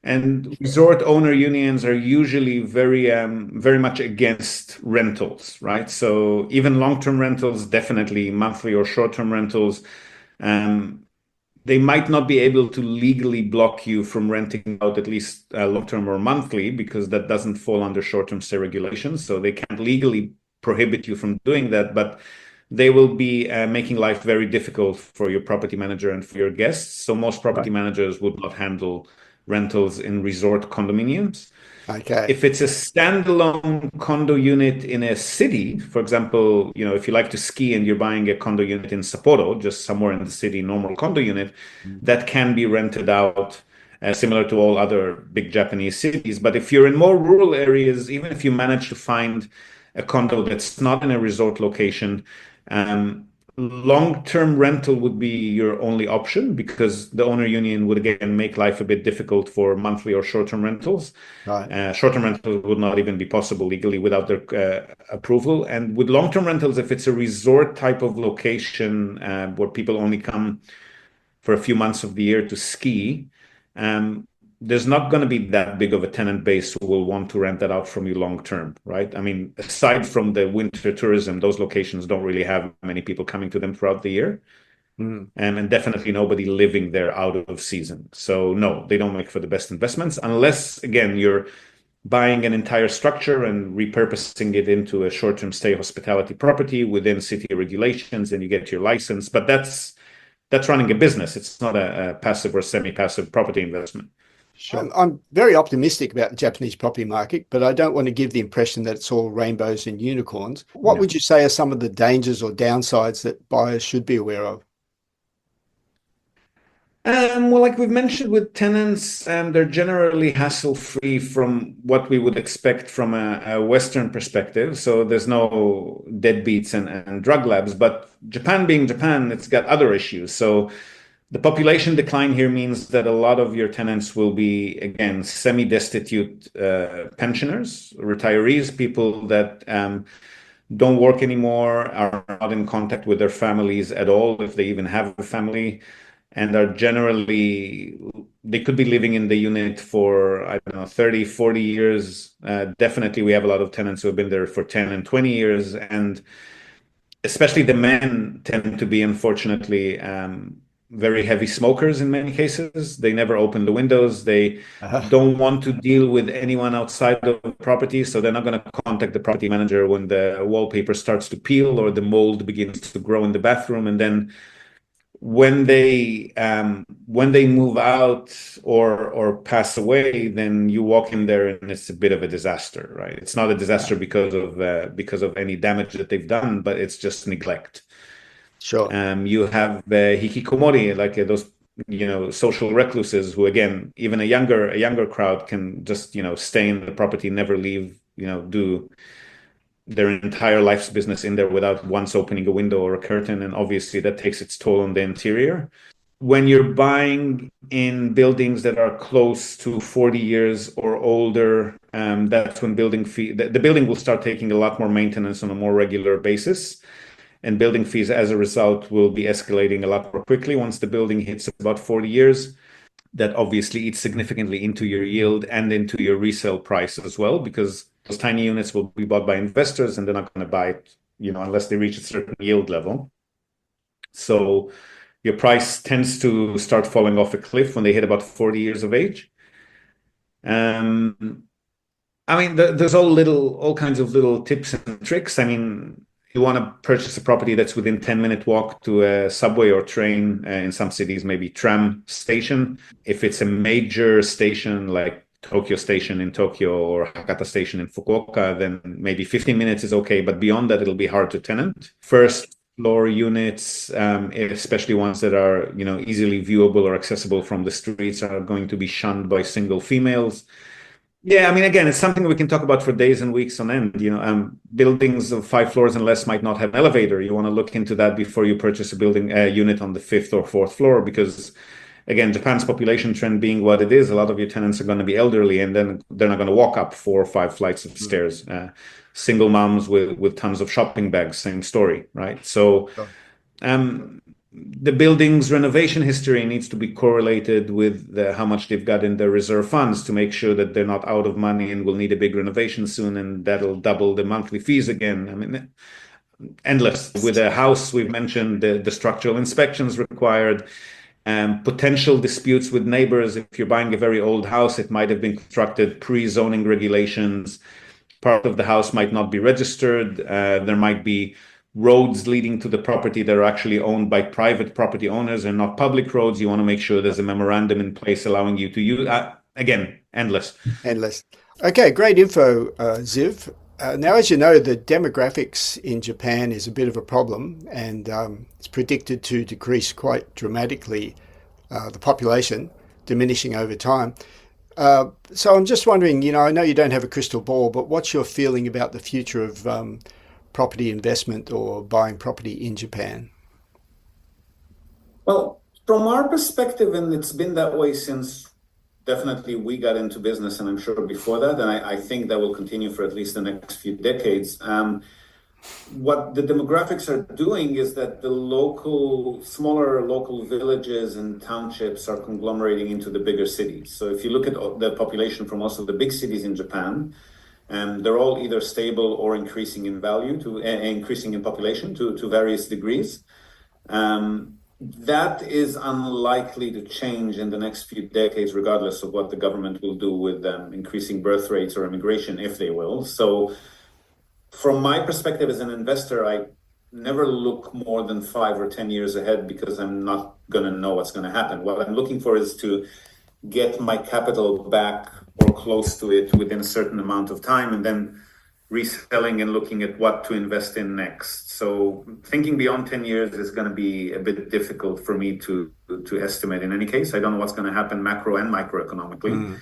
And resort owner unions are usually very, um, very much against rentals, right? So even long-term rentals, definitely monthly or short-term rentals, um, they might not be able to legally block you from renting out at least uh, long-term or monthly, because that doesn't fall under short-term stay regulations. So they can't legally prohibit you from doing that, but they will be uh, making life very difficult for your property manager and for your guests. So most property Right. managers would not handle rentals in resort condominiums. Okay. If it's a standalone condo unit in a city, for example, you know, if you like to ski and you're buying a condo unit in Sapporo, just somewhere in the city, normal condo unit, that can be rented out, uh, similar to all other big Japanese cities. But if you're in more rural areas, even if you manage to find a condo that's not in a resort location, um, long-term rental would be your only option, because the owner union would again make life a bit difficult for monthly or short-term rentals. Right. Uh, short-term rentals would not even be possible legally without their uh, approval. And with long-term rentals, if it's a resort type of location uh, where people only come for a few months of the year to ski, um, there's not going to be that big of a tenant base who will want to rent that out from you long term, right? I mean, aside from the winter tourism, those locations don't really have many people coming to them throughout the year. Mm. Um, and definitely nobody living there out of season. So no, they don't make for the best investments, unless, again, you're buying an entire structure and repurposing it into a short-term stay hospitality property within city regulations, and you get your license. But that's that's running a business. It's not a, a passive or semi-passive property investment. Sure. I'm, I'm very optimistic about the Japanese property market, but I don't want to give the impression that it's all rainbows and unicorns. What No. would you say are some of the dangers or downsides that buyers should be aware of? Um, well, like we've mentioned with tenants, um, they're generally hassle-free from what we would expect from a, a Western perspective. So there's no deadbeats and, and drug labs. But Japan being Japan, it's got other issues. So the population decline here means that a lot of your tenants will be, again, semi-destitute uh, pensioners, retirees, people that um, don't work anymore, are not in contact with their families at all, if they even have a family, and are generally, they could be living in the unit for, I don't know, thirty, forty years. Uh, definitely, we have a lot of tenants who have been there for ten and twenty years. And especially the men tend to be, unfortunately, um, very heavy smokers in many cases. They never open the windows. They Uh-huh. don't want to deal with anyone outside of the property. So they're not going to contact the property manager when the wallpaper starts to peel or the mold begins to grow in the bathroom. And then when they um, when they move out or or pass away, then you walk in there and it's a bit of a disaster, right? It's not a disaster because of uh, because of any damage that they've done, but it's just neglect. Sure. Um, you have uh, hikikomori, like uh, those you know social recluses who, again, even a younger a younger crowd can just you know stay in the property, never leave, you know, do their entire life's business in there without once opening a window or a curtain. And obviously that takes its toll on the interior. When you're buying in buildings that are close to forty years or older, um, that's when building fee, the, the building will start taking a lot more maintenance on a more regular basis. And building fees, as a result, will be escalating a lot more quickly once the building hits about forty years. That obviously eats significantly into your yield and into your resale price as well, because those tiny units will be bought by investors and they're not going to buy it, you know, unless they reach a certain yield level. So your price tends to start falling off a cliff when they hit about forty years of age. Um, I mean, the, there's all little, all kinds of little tips and tricks. I mean, you want to purchase a property that's within ten minute walk to a subway or train, uh, in some cities, maybe tram station. If it's a major station like Tokyo Station in Tokyo or Hakata Station in Fukuoka, then maybe fifteen minutes is okay. But beyond that, it'll be hard to tenant. First floor units, um, especially ones that are, you know, easily viewable or accessible from the streets, are going to be shunned by single females. Yeah, I mean, again, it's something we can talk about for days and weeks on end. You know, um, buildings of five floors and less might not have an elevator. You want to look into that before you purchase a building a unit on the fifth or fourth floor, because, again, Japan's population trend being what it is, a lot of your tenants are going to be elderly, and then they're not going to walk up four or five flights of mm-hmm. stairs. Uh, single moms with with tons of shopping bags, same story, right? So, um, the building's renovation history needs to be correlated with the, how much they've got in their reserve funds to make sure that they're not out of money and will need a big renovation soon, and that'll double the monthly fees again. I mean, endless. With a house, we've mentioned the, the structural inspections required, um, potential disputes with neighbors. If you're buying a very old house, it might have been constructed pre-zoning regulations. Part of the house might not be registered. Uh, there might be roads leading to the property that are actually owned by private property owners and not public roads. You want to make sure there's a memorandum in place allowing you to use, uh, again, endless. Endless. Okay, great info, uh, Ziv. Uh, now, as you know, the demographics in Japan is a bit of a problem, and um, it's predicted to decrease quite dramatically, uh, the population diminishing over time. Uh, so I'm just wondering, you know, I know you don't have a crystal ball, but what's your feeling about the future of um, property investment or buying property in Japan? Well, from our perspective, and it's been that way since definitely we got into business, and I'm sure before that, and I, I think that will continue for at least the next few decades. Um, what the demographics are doing is that the local, smaller local villages and townships are conglomerating into the bigger cities. So if you look at the population from most of the big cities in Japan, um, they're all either stable or increasing in value, to uh, increasing in population to, to various degrees. Um, That is unlikely to change in the next few decades, regardless of what the government will do with um, increasing birth rates or immigration, if they will. So from my perspective as an investor, I never look more than five or ten years ahead because I'm not going to know what's going to happen. What I'm looking for is to get my capital back or close to it within a certain amount of time, and then reselling and looking at what to invest in next. So thinking beyond ten years is going to be a bit difficult for me to to estimate. In any case, I don't know what's going to happen macro and microeconomically. Mm.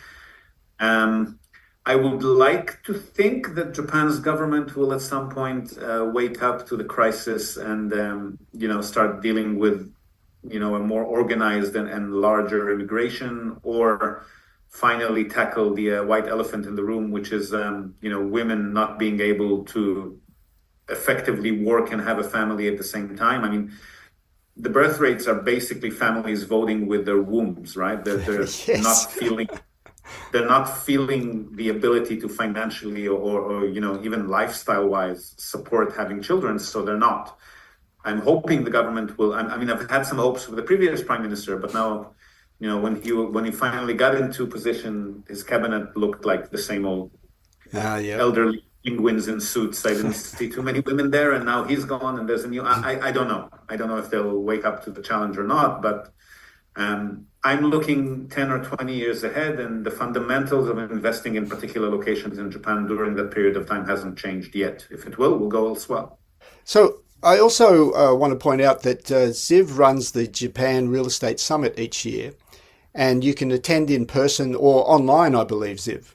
Um, I would like to think that Japan's government will at some point uh, wake up to the crisis and um, you know start dealing with you know a more organized and, and larger immigration, or finally tackle the uh, white elephant in the room, which is, um, you know, women not being able to effectively work and have a family at the same time. I mean, the birth rates are basically families voting with their wombs, right? They're, they're yes. not feeling, they're not feeling the ability to financially or, or, you know, even lifestyle-wise support having children, so they're not. I'm hoping the government will. I mean, I've had some hopes for the previous prime minister, but now, you know, when he when he finally got into position, his cabinet looked like the same old uh, yeah. elderly penguins in suits. I didn't see too many women there, and now he's gone, and there's a new. I, I don't know. I don't know if they'll wake up to the challenge or not, but um, I'm looking ten or twenty years ahead, and the fundamentals of investing in particular locations in Japan during that period of time hasn't changed yet. If it will, we'll go elsewhere. So I also uh, want to point out that uh, Ziv runs the Japan Real Estate Summit each year. And you can attend in person or online, I believe, Ziv.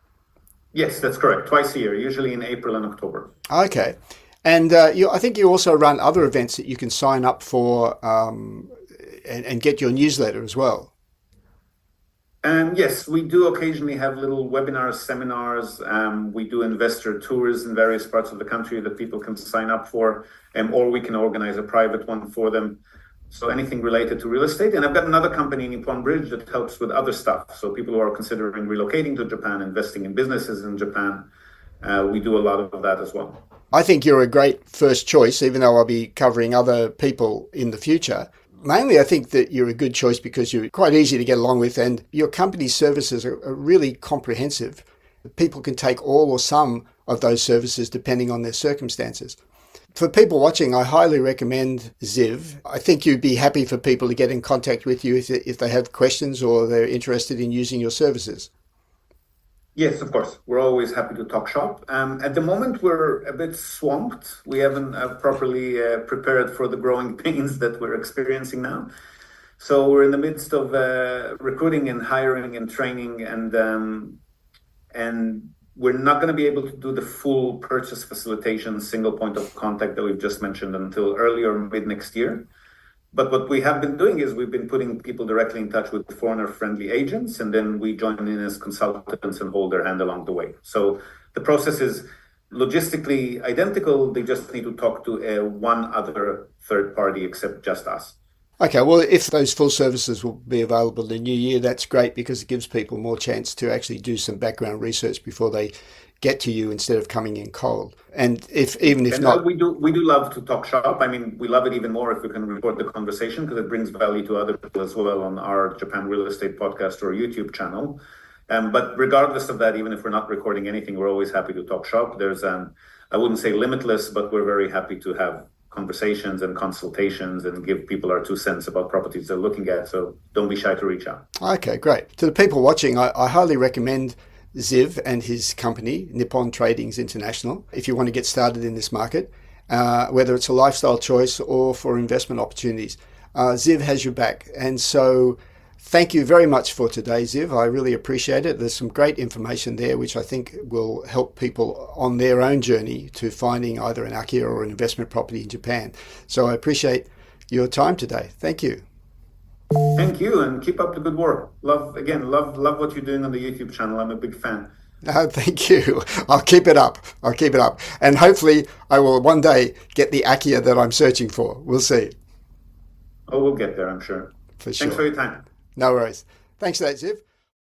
Yes, that's correct. Twice a year, usually in April and October. Okay. And uh, you, I think you also run other events that you can sign up for um, and, and get your newsletter as well. Um, yes, we do occasionally have little webinars, seminars. Um, we do investor tours in various parts of the country that people can sign up for, um, or we can organize a private one for them. So anything related to real estate. And I've got another company, Nippon Bridge, that helps with other stuff. So people who are considering relocating to Japan, investing in businesses in Japan, uh, we do a lot of that as well. I think you're a great first choice, even though I'll be covering other people in the future. Mainly, I think that you're a good choice because you're quite easy to get along with, and your company's services are, are really comprehensive. People can take all or some of those services depending on their circumstances. For people watching, I highly recommend Ziv. I think you'd be happy for people to get in contact with you if, if they have questions or they're interested in using your services. Yes, of course. We're always happy to talk shop. Um, at the moment, we're a bit swamped. We haven't uh, properly uh, prepared for the growing pains that we're experiencing now. So we're in the midst of uh, recruiting and hiring and training, and um, and we're not going to be able to do the full purchase facilitation single point of contact that we've just mentioned until early or mid next year. But what we have been doing is we've been putting people directly in touch with foreigner-friendly agents, and then we join in as consultants and hold their hand along the way. So the process is logistically identical. They just need to talk to uh, one other third party except just us. Okay, well, if those full services will be available in the new year, that's great because it gives people more chance to actually do some background research before they get to you instead of coming in cold. And if even if and not, uh, we do we do love to talk shop. I mean, we love it even more if we can record the conversation because it brings value to other people as well on our Japan Real Estate podcast or YouTube channel. Um, but regardless of that, even if we're not recording anything, we're always happy to talk shop. There's um, I wouldn't say limitless, but we're very happy to have conversations and consultations and give people our two cents about properties they're looking at. So don't be shy to reach out. Okay, great. To the people watching, I, I highly recommend Ziv and his company, Nippon Tradings International, if you want to get started in this market, uh, whether it's a lifestyle choice or for investment opportunities. Uh, Ziv has your back. And so thank you very much for today, Ziv. I really appreciate it. There's some great information there, which I think will help people on their own journey to finding either an Akia or an investment property in Japan. So I appreciate your time today. Thank you. Thank you, and keep up the good work. Love, again, love love what you're doing on the YouTube channel. I'm a big fan. Oh, thank you. I'll keep it up. I'll keep it up. And hopefully I will one day get the Akia that I'm searching for. We'll see. Oh, we'll get there, I'm sure. For sure. Thanks for your time. No worries. Thanks for that, Ziv.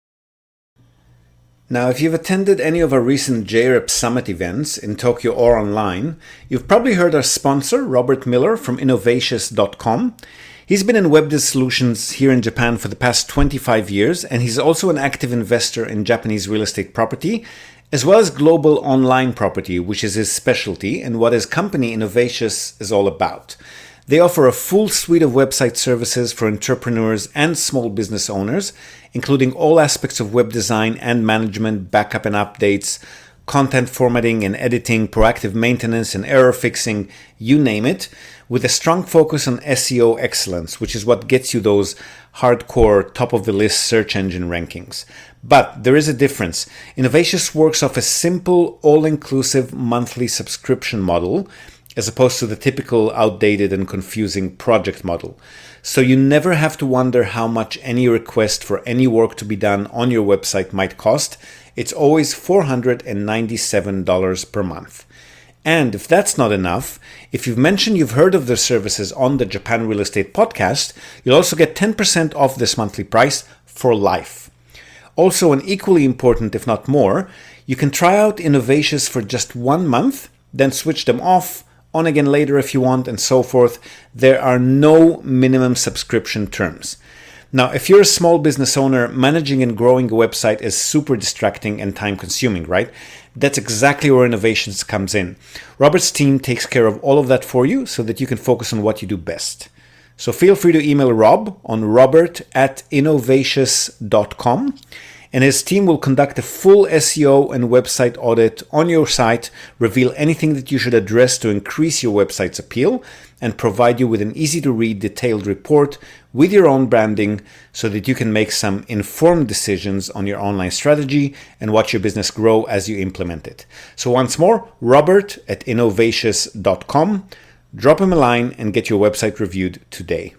Now, if you've attended any of our recent J R E P Summit events in Tokyo or online, you've probably heard our sponsor, Robert Miller from Innovatius dot com. He's been in web solutions here in Japan for the past twenty-five years, and he's also an active investor in Japanese real estate property, as well as global online property, which is his specialty and what his company Innovatius is all about. They offer a full suite of website services for entrepreneurs and small business owners, including all aspects of web design and management, backup and updates, content formatting and editing, proactive maintenance and error fixing, you name it, with a strong focus on S E O excellence, which is what gets you those hardcore top-of-the-list search engine rankings. But there is a difference. Innovatius works off a simple, all-inclusive monthly subscription model, as opposed to the typical outdated and confusing project model. So you never have to wonder how much any request for any work to be done on your website might cost. It's always four hundred ninety-seven dollars per month. And if that's not enough, if you've mentioned you've heard of their services on the Japan Real Estate Podcast, you'll also get ten percent off this monthly price for life. Also, and equally important, if not more, you can try out Innovatius for just one month, then switch them off, on again later if you want, and so forth. There are no minimum subscription terms. Now, if you're a small business owner, managing and growing a website is super distracting and time consuming, right? That's exactly where Innovatius comes in. Robert's team takes care of all of that for you so that you can focus on what you do best. So feel free to email Rob on robert at innovatius dot com, and his team will conduct a full S E O and website audit on your site, reveal anything that you should address to increase your website's appeal, and provide you with an easy-to-read detailed report with your own branding so that you can make some informed decisions on your online strategy and watch your business grow as you implement it. So once more, Robert at innovatius dot com. Drop him a line and get your website reviewed today.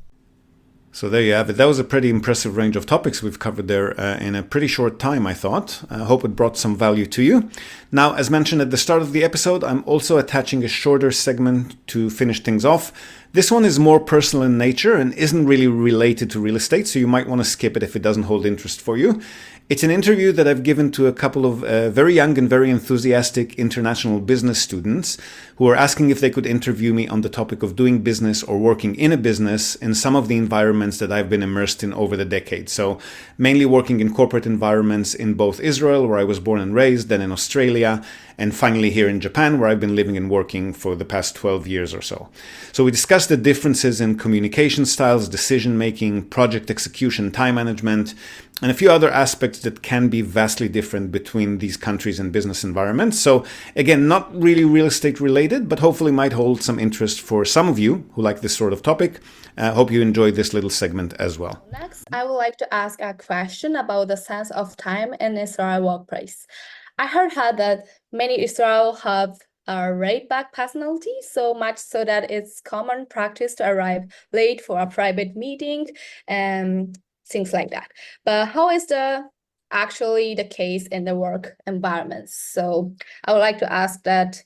So there you have it. That was a pretty impressive range of topics we've covered there uh, in a pretty short time, I thought. I hope it brought some value to you. Now, as mentioned at the start of the episode, I'm also attaching a shorter segment to finish things off. This one is more personal in nature and isn't really related to real estate, so you might want to skip it if it doesn't hold interest for you. It's an interview that I've given to a couple of uh, very young and very enthusiastic international business students who are asking if they could interview me on the topic of doing business or working in a business in some of the environments that I've been immersed in over the decades. So mainly working in corporate environments in both Israel, where I was born and raised, then in Australia, and finally here in Japan, where I've been living and working for the past twelve years or so. So we discussed the differences in communication styles, decision-making, project execution, time management, and a few other aspects that can be vastly different between these countries and business environments. So again, not really real estate related, but hopefully might hold some interest for some of you who like this sort of topic. I uh, hope you enjoyed this little segment as well. Next, I would like to ask a question about the sense of time in Israel workplace. I heard how that many Israel have a laid-back personality, so much so that it's common practice to arrive late for a private meeting and things like that. But how is the actually the case in the work environments? So I would like to ask that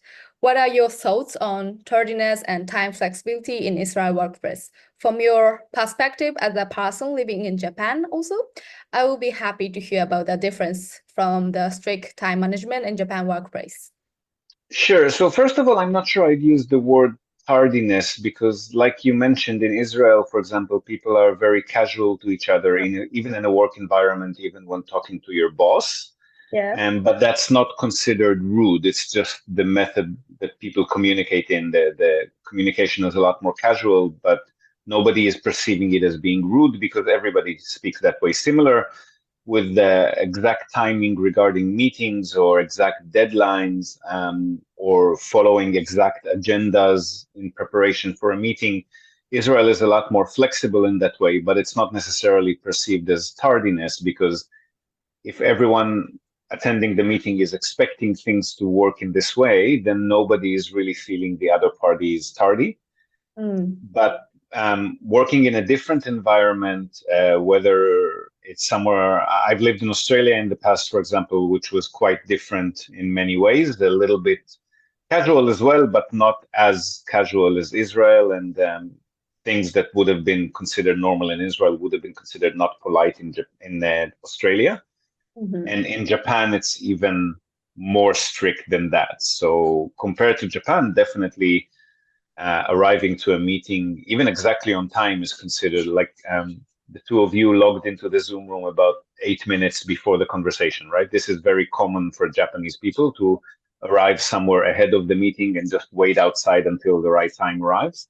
What are your thoughts on tardiness and time flexibility in Israel workplace? From your perspective as a person living in Japan also, I will be happy to hear about the difference from the strict time management in Japan workplace. Sure. So first of all, I'm not sure I'd use the word tardiness because, like you mentioned, in Israel, for example, people are very casual to each other, in a, even in a work environment, even when talking to your boss. Yeah. And but that's not considered rude. It's just the method that people communicate in. The the communication is a lot more casual, but nobody is perceiving it as being rude because everybody speaks that way. Similar with the exact timing regarding meetings or exact deadlines, um, or following exact agendas in preparation for a meeting. Israel is a lot more flexible in that way, but it's not necessarily perceived as tardiness, because if everyone attending the meeting is expecting things to work in this way, then nobody is really feeling the other party is tardy. Mm. But um, working in a different environment, uh, whether it's somewhere, I've lived in Australia in the past, for example, which was quite different in many ways, a little bit casual as well, but not as casual as Israel, and um, things that would have been considered normal in Israel would have been considered not polite in, in uh, Australia. Mm-hmm. And in Japan, it's even more strict than that. So compared to Japan, definitely uh, arriving to a meeting, even exactly on time, is considered like um, the two of you logged into the Zoom room about eight minutes before the conversation, right? This is very common for Japanese people to arrive somewhere ahead of the meeting and just wait outside until the right time arrives.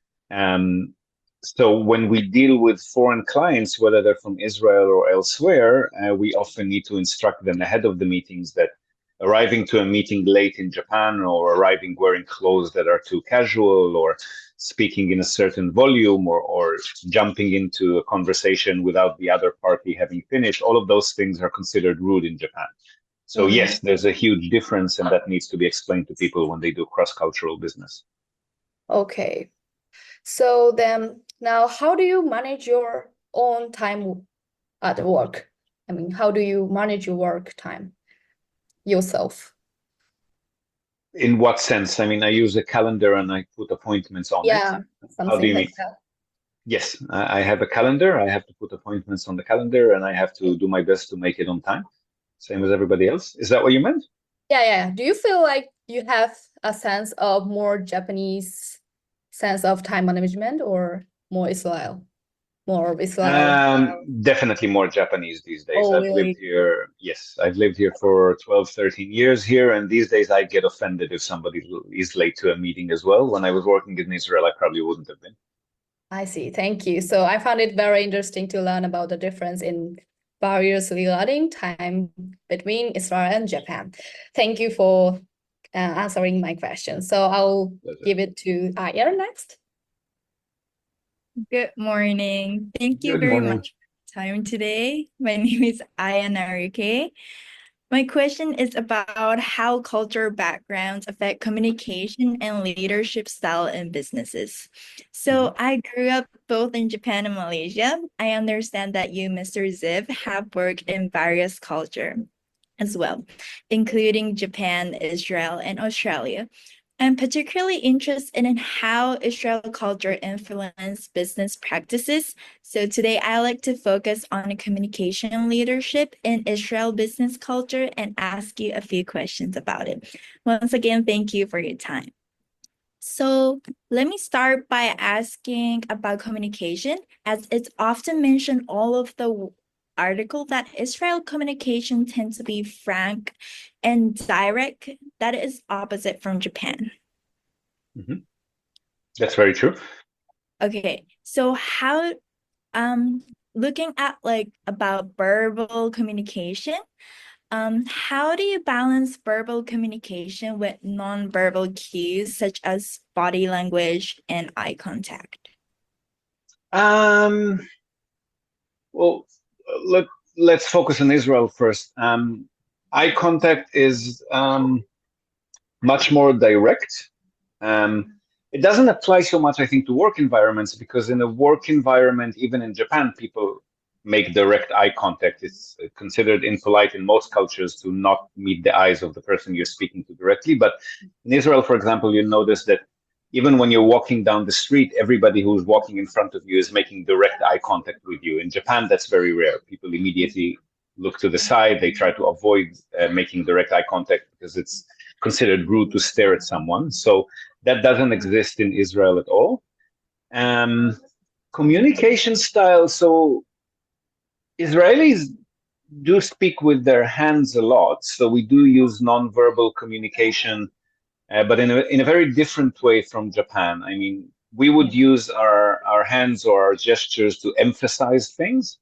Um, So when we deal with foreign clients, whether they're from Israel or elsewhere, uh, we often need to instruct them ahead of the meetings that arriving to a meeting late in Japan, or arriving wearing clothes that are too casual, or speaking in a certain volume, or, or jumping into a conversation without the other party having finished, all of those things are considered rude in Japan. So mm-hmm. yes, there's a huge difference, and that needs to be explained to people when they do cross-cultural business. Okay. So then now, how do you manage your own time at work? I mean, how do you manage your work time yourself? In what sense? I mean, I use a calendar and I put appointments on yeah, it. something How do you like mean? that. Yes, I have a calendar. I have to put appointments on the calendar, and I have to do my best to make it on time, same as everybody else. Is that what you meant? Yeah, yeah. Do you feel like you have a sense of more Japanese sense of time management, or more Israel? More of Israel? Um, definitely more Japanese these days. Oh, I've really? lived here, yes, I've lived here for twelve, thirteen years here, and these days I get offended if somebody is late to a meeting as well. When I was working in Israel, I probably wouldn't have been. I see. Thank you. So I found it very interesting to learn about the difference in barriers regarding time between Israel and Japan. Thank you for uh, answering my question. So I'll Pleasure. give it to Aya next. Good morning. Thank you Good very morning. much for your time today. My name is Aya Naruke. My question is about how cultural backgrounds affect communication and leadership style in businesses. So I grew up both in Japan and Malaysia. I understand that you, Mister Ziv, have worked in various cultures as well, including Japan, Israel, and Australia. I'm particularly interested in how Israel culture influences business practices. So today I like to focus on communication and leadership in Israel business culture and ask you a few questions about it. Once again, thank you for your time. So let me start by asking about communication, as it's often mentioned all of the article that Israel communication tends to be frank and direct. That is opposite from Japan. Mm-hmm. That's very true. Okay, so how, um, looking at like about verbal communication, um, how do you balance verbal communication with non-verbal cues such as body language and eye contact? Um, well, let, let's focus on Israel first. Um, eye contact is um, much more direct. Um, it doesn't apply so much, I think, to work environments, because in a work environment, even in Japan, people make direct eye contact. It's considered impolite in most cultures to not meet the eyes of the person you're speaking to directly. But in Israel, for example, you'll notice that even when you're walking down the street, everybody who's walking in front of you is making direct eye contact with you. In Japan, that's very rare. People immediately look to the side. They try to avoid uh, making direct eye contact because it's considered rude to stare at someone. So that doesn't exist in Israel at all. Um, communication style. So Israelis do speak with their hands a lot. So we do use nonverbal communication, uh, but in a, in a very different way from Japan. I mean, we would use our, our hands or our gestures to emphasize things.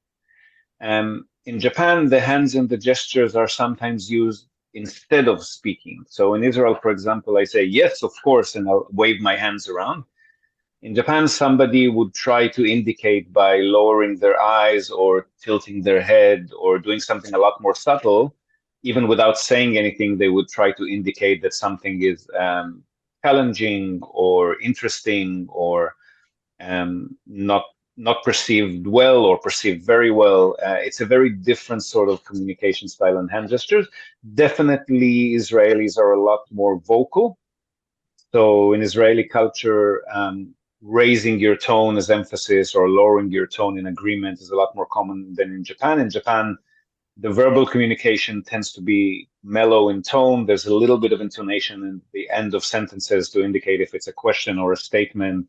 Um, in Japan, the hands and the gestures are sometimes used instead of speaking. So in Israel, for example, I say, yes, of course, and I'll wave my hands around. In Japan, somebody would try to indicate by lowering their eyes or tilting their head or doing something a lot more subtle. Even without saying anything, they would try to indicate that something is um, challenging or interesting or um, not not perceived well or perceived very well. Uh, it's a very different sort of communication style and hand gestures. Definitely, Israelis are a lot more vocal. So in Israeli culture, um, raising your tone as emphasis or lowering your tone in agreement is a lot more common than in Japan. In Japan, the verbal communication tends to be mellow in tone. There's a little bit of intonation in the end of sentences to indicate if it's a question or a statement.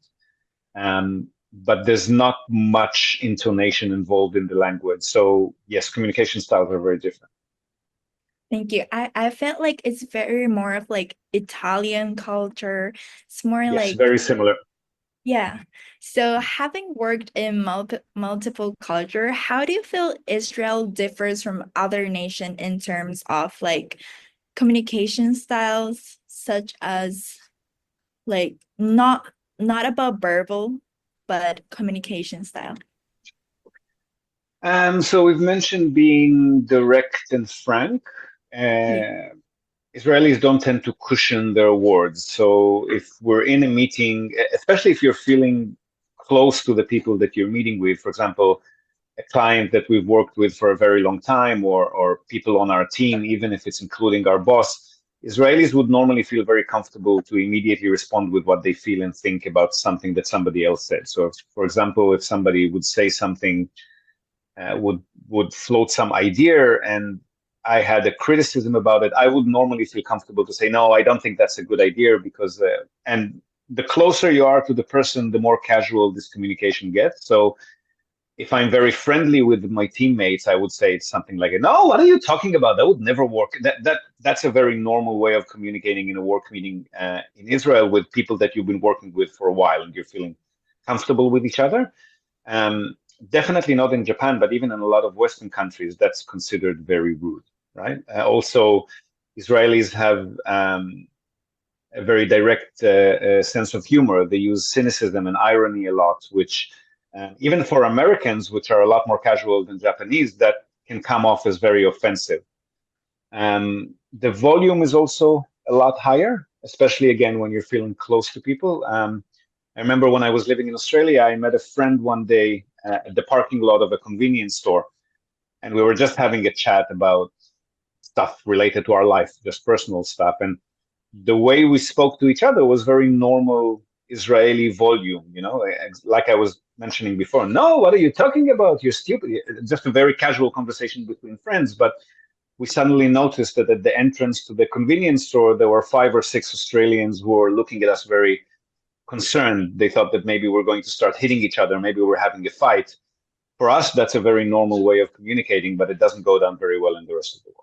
Um, but there's not much intonation involved in the language. So yes, communication styles are very different. Thank you. I, I felt like it's very more of like Italian culture. It's more Yes, like, very similar. yeah. So having worked in multi multiple culture, how do you feel Israel differs from other nation in terms of like communication styles, such as like not not about verbal, but communication style? Um, so we've mentioned being direct and frank. Uh, Yeah. Israelis don't tend to cushion their words. So if we're in a meeting, especially if you're feeling close to the people that you're meeting with, for example, a client that we've worked with for a very long time, or or people on our team, even if it's including our boss, Israelis would normally feel very comfortable to immediately respond with what they feel and think about something that somebody else said. So if, for example, if somebody would say something, uh, would would float some idea and I had a criticism about it, I would normally feel comfortable to say, no, I don't think that's a good idea, because, uh, and the closer you are to the person, the more casual this communication gets. So if I'm very friendly with my teammates, I would say it's something like, no, what are you talking about? That would never work. That that That's a very normal way of communicating in a work meeting uh, in Israel with people that you've been working with for a while and you're feeling comfortable with each other. Um, definitely not in Japan, but even in a lot of Western countries, that's considered very rude. Right. Uh, also, Israelis have um, a very direct uh, uh, sense of humor. They use cynicism and irony a lot, which uh, even for Americans, which are a lot more casual than Japanese, that can come off as very offensive. Um, the volume is also a lot higher, especially again when you're feeling close to people. Um, I remember when I was living in Australia, I met a friend one day uh, at the parking lot of a convenience store, and we were just having a chat about stuff related to our life, just personal stuff. And the way we spoke to each other was very normal Israeli volume, you know, like I was mentioning before. No, what are you talking about? You're stupid. Just a very casual conversation between friends. But we suddenly noticed that at the entrance to the convenience store, there were five or six Australians who were looking at us very concerned. They thought that maybe we're going to start hitting each other. Maybe we're having a fight. For us, that's a very normal way of communicating, but it doesn't go down very well in the rest of the world.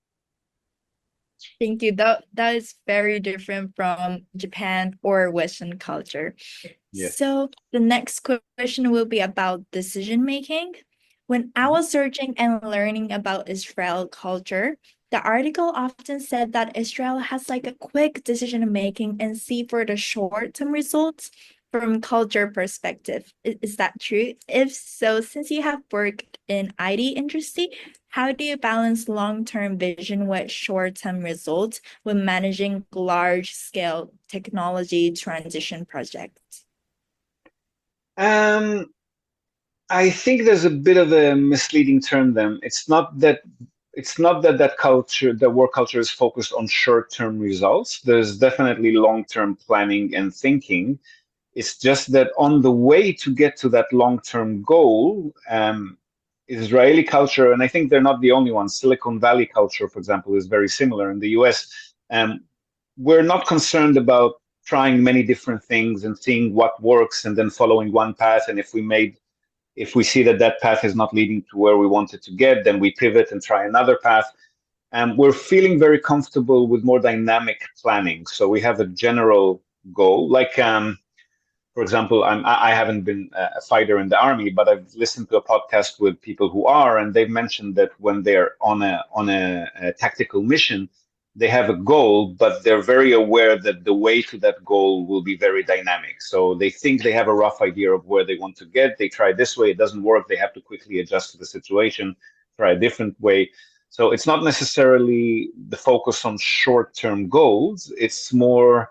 Thank you. That that is very different from Japan or Western culture. Yes. So the next question will be about decision making. When I was searching and learning about Israel culture, the article often said that Israel has like a quick decision making and see for the short-term results from culture perspective. Is, is that true? If so, since you have worked in I T industry, how do you balance long-term vision with short-term results when managing large-scale technology transition projects? Um, I think there's a bit of a misleading term then. It's not that it's not that that culture, the work culture is focused on short-term results. There's definitely long-term planning and thinking. It's just that on the way to get to that long-term goal, um, Israeli culture, and I think they're not the only ones. Silicon Valley culture, for example, is very similar in the U S. Um, we're not concerned about trying many different things and seeing what works and then following one path. And if we made If we see that that path is not leading to where we wanted to get, then we pivot and try another path. And we're feeling very comfortable with more dynamic planning. So we have a general goal. Like, um, for example, I'm, I haven't been a fighter in the army, but I've listened to a podcast with people who are, and they've mentioned that when they're on a on a, a tactical mission, they have a goal, but they're very aware that the way to that goal will be very dynamic. So they think they have a rough idea of where they want to get. They try this way, it doesn't work. They have to quickly adjust to the situation, try a different way. So it's not necessarily the focus on short-term goals. It's more,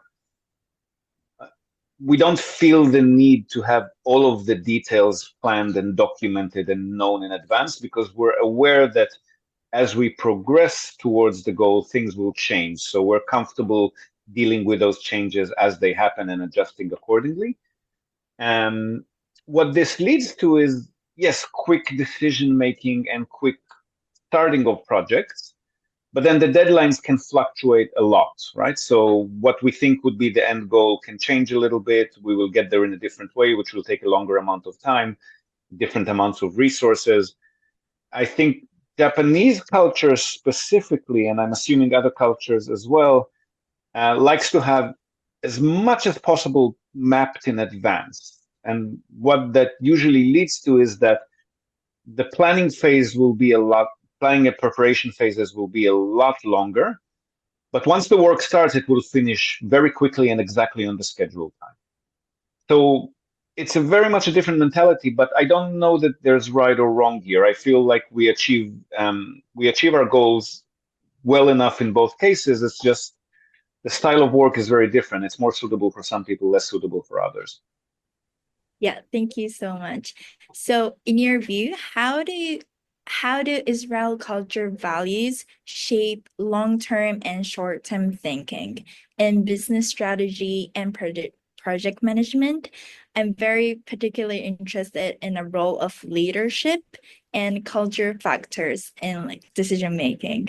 we don't feel the need to have all of the details planned and documented and known in advance, because we're aware that as we progress towards the goal, things will change. So we're comfortable dealing with those changes as they happen and adjusting accordingly. Um, what this leads to is, yes, quick decision-making and quick starting of projects, but then the deadlines can fluctuate a lot, right? So what we think would be the end goal can change a little bit. We will get there in a different way, which will take a longer amount of time, different amounts of resources. I think Japanese culture specifically, and I'm assuming other cultures as well, uh, likes to have as much as possible mapped in advance. And what that usually leads to is that the planning phase will be a lot, planning and preparation phases will be a lot longer. But once the work starts, it will finish very quickly and exactly on the scheduled time. So it's a very much a different mentality, but I don't know that there's right or wrong here. I feel like we achieve um, we achieve our goals well enough in both cases. It's just the style of work is very different. It's more suitable for some people, less suitable for others. Yeah, thank you so much. So in your view, how do you, how do Israel culture values shape long-term and short-term thinking in business strategy and project project management? I'm very particularly interested in the role of leadership and culture factors in like decision making.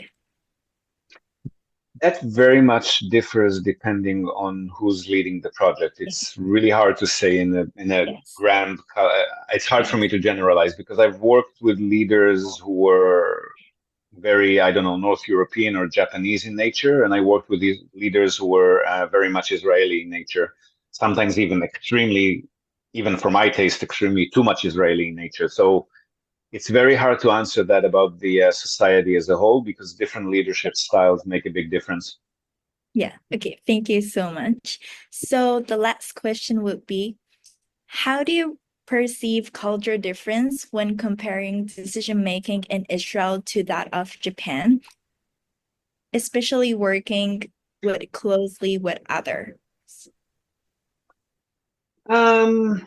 That very much differs depending on who's leading the project. It's really hard to say in a in a Yes. grand. It's hard for me to generalize because I've worked with leaders who were very, I don't know, North European or Japanese in nature, and I worked with these leaders who were uh, very much Israeli in nature. Sometimes even extremely, even for my taste, extremely too much Israeli in nature. So it's very hard to answer that about the uh, society as a whole because different leadership styles make a big difference. Yeah, okay, thank you so much. So the last question would be, how do you perceive culture difference when comparing decision making in Israel to that of Japan, especially working with closely with others? Um,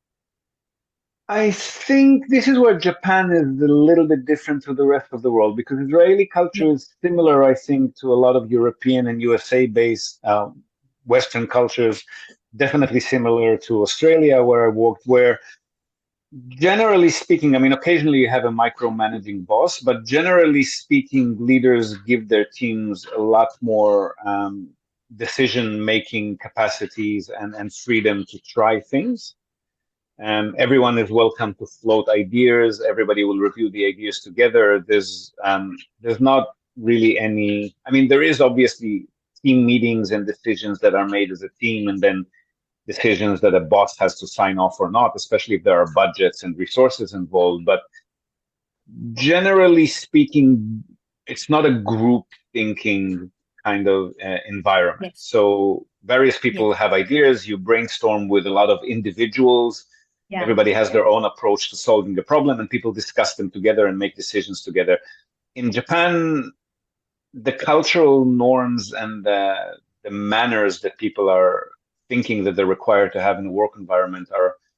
I think this is where Japan is a little bit different to the rest of the world because Israeli culture is similar, I think, to a lot of European and U S A-based uh, Western cultures, definitely similar to Australia where I worked, where generally speaking, I mean, occasionally you have a micromanaging boss, but generally speaking, leaders give their teams a lot more um, decision-making capacities and, and freedom to try things. Um, everyone is welcome to float ideas. Everybody will review the ideas together. There's um, there's not really any, I mean, there is obviously team meetings and decisions that are made as a team, and then decisions that a boss has to sign off or not, especially if there are budgets and resources involved. But generally speaking, it's not a group thinking kind of uh, environment. Yes. So various people Yes. have ideas, you brainstorm with a lot of individuals. Yeah. Everybody has their own approach to solving the problem and people discuss them together and make decisions together. In Japan, the cultural norms and the, the manners that people are thinking that they're required to have in a work environment are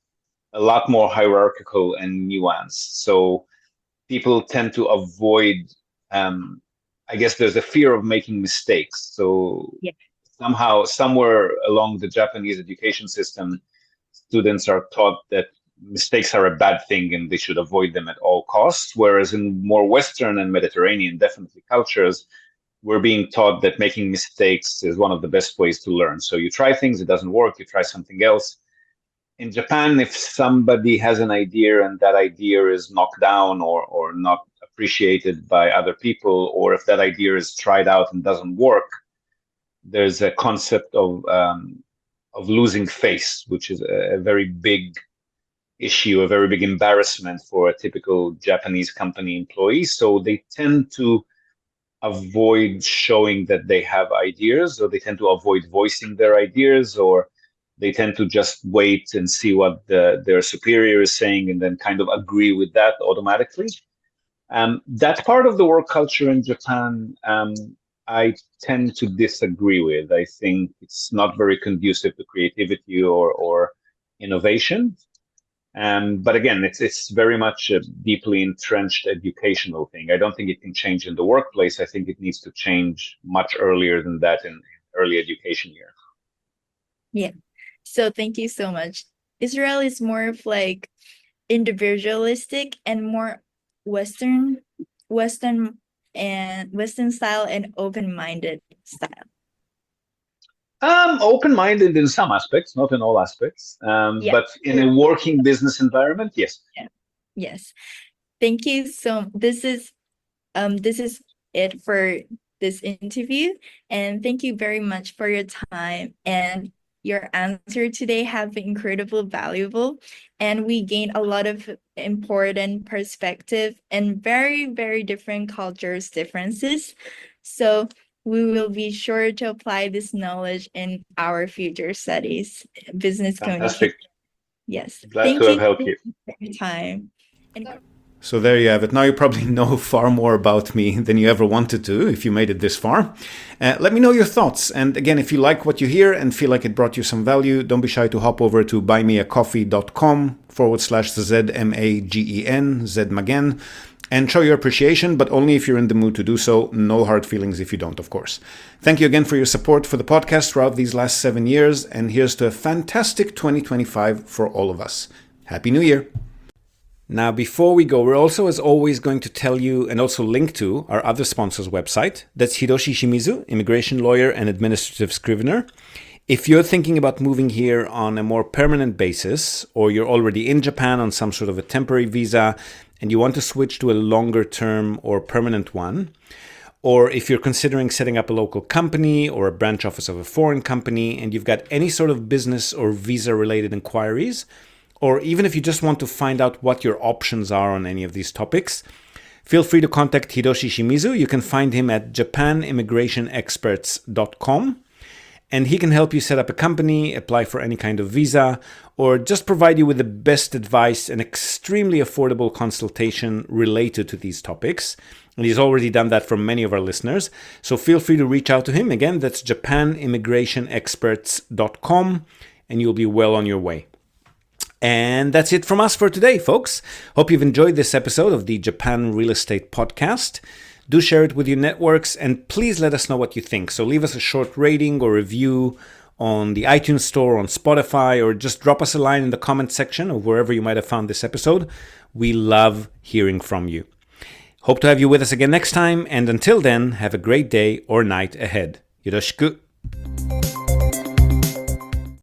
a lot more hierarchical and nuanced. So people tend to avoid, um, I guess there's a fear of making mistakes. So Yeah. somehow, somewhere along the Japanese education system, students are taught that mistakes are a bad thing and they should avoid them at all costs. Whereas in more Western and Mediterranean, definitely cultures, we're being taught that making mistakes is one of the best ways to learn. So you try things, it doesn't work, you try something else. In Japan, if somebody has an idea and that idea is knocked down or, or not appreciated by other people, or if that idea is tried out and doesn't work, there's a concept of um, of losing face, which is a, a very big issue, a very big embarrassment for a typical Japanese company employee. So they tend to avoid showing that they have ideas, or they tend to avoid voicing their ideas, or they tend to just wait and see what the, their superior is saying and then kind of agree with that automatically. Um, that part of the work culture in Japan, um, I tend to disagree with. I think it's not very conducive to creativity or, or innovation. Um, but again, it's it's very much a deeply entrenched educational thing. I don't think it can change in the workplace. I think it needs to change much earlier than that in early education year. Yeah. So thank you so much. Israel is more of like individualistic and more Western, Western and Western style and open-minded style. Um, open-minded in some aspects, not in all aspects. Um, Yeah. but in a working business environment, yes. Yes. Thank you. So this is um this is it for this interview. And thank you very much for your time, and your answer today have been incredibly valuable, and we gained a lot of important perspective and very, very different cultures differences. So we will be sure to apply this knowledge in our future studies, business Fantastic. communication. Yes. Glad Thank to have you helped you. for your time. And So there you have it. Now you probably know far more about me than you ever wanted to if you made it this far. Uh, let me know your thoughts. And again, if you like what you hear and feel like it brought you some value, don't be shy to hop over to buymeacoffee.com forward slash Z-M-A-G-E-N, Zmagen, and show your appreciation, but only if you're in the mood to do so. No hard feelings if you don't, of course. Thank you again for your support for the podcast throughout these last seven years. And here's to a fantastic twenty twenty-five for all of us. Happy New Year. Now, before we go, we're also, as always, going to tell you and also link to our other sponsor's website. That's Hiroshi Shimizu, immigration lawyer and administrative scrivener. If you're thinking about moving here on a more permanent basis, or you're already in Japan on some sort of a temporary visa and you want to switch to a longer term or permanent one, or if you're considering setting up a local company or a branch office of a foreign company and you've got any sort of business or visa related inquiries, or even if you just want to find out what your options are on any of these topics, feel free to contact Hiroshi Shimizu. You can find him at japan immigration experts dot com, and he can help you set up a company, apply for any kind of visa, or just provide you with the best advice and extremely affordable consultation related to these topics. And he's already done that for many of our listeners. So feel free to reach out to him. Again, that's japan immigration experts dot com, and you'll be well on your way. And that's it from us for today, folks. Hope you've enjoyed this episode of the Japan Real Estate Podcast. Do share it with your networks, and please let us know what you think. So leave us a short rating or review on the iTunes Store, on Spotify, or just drop us a line in the comment section of wherever you might have found this episode. We love hearing from you. Hope to have you with us again next time, and until then, have a great day or night ahead. Yoroshiku.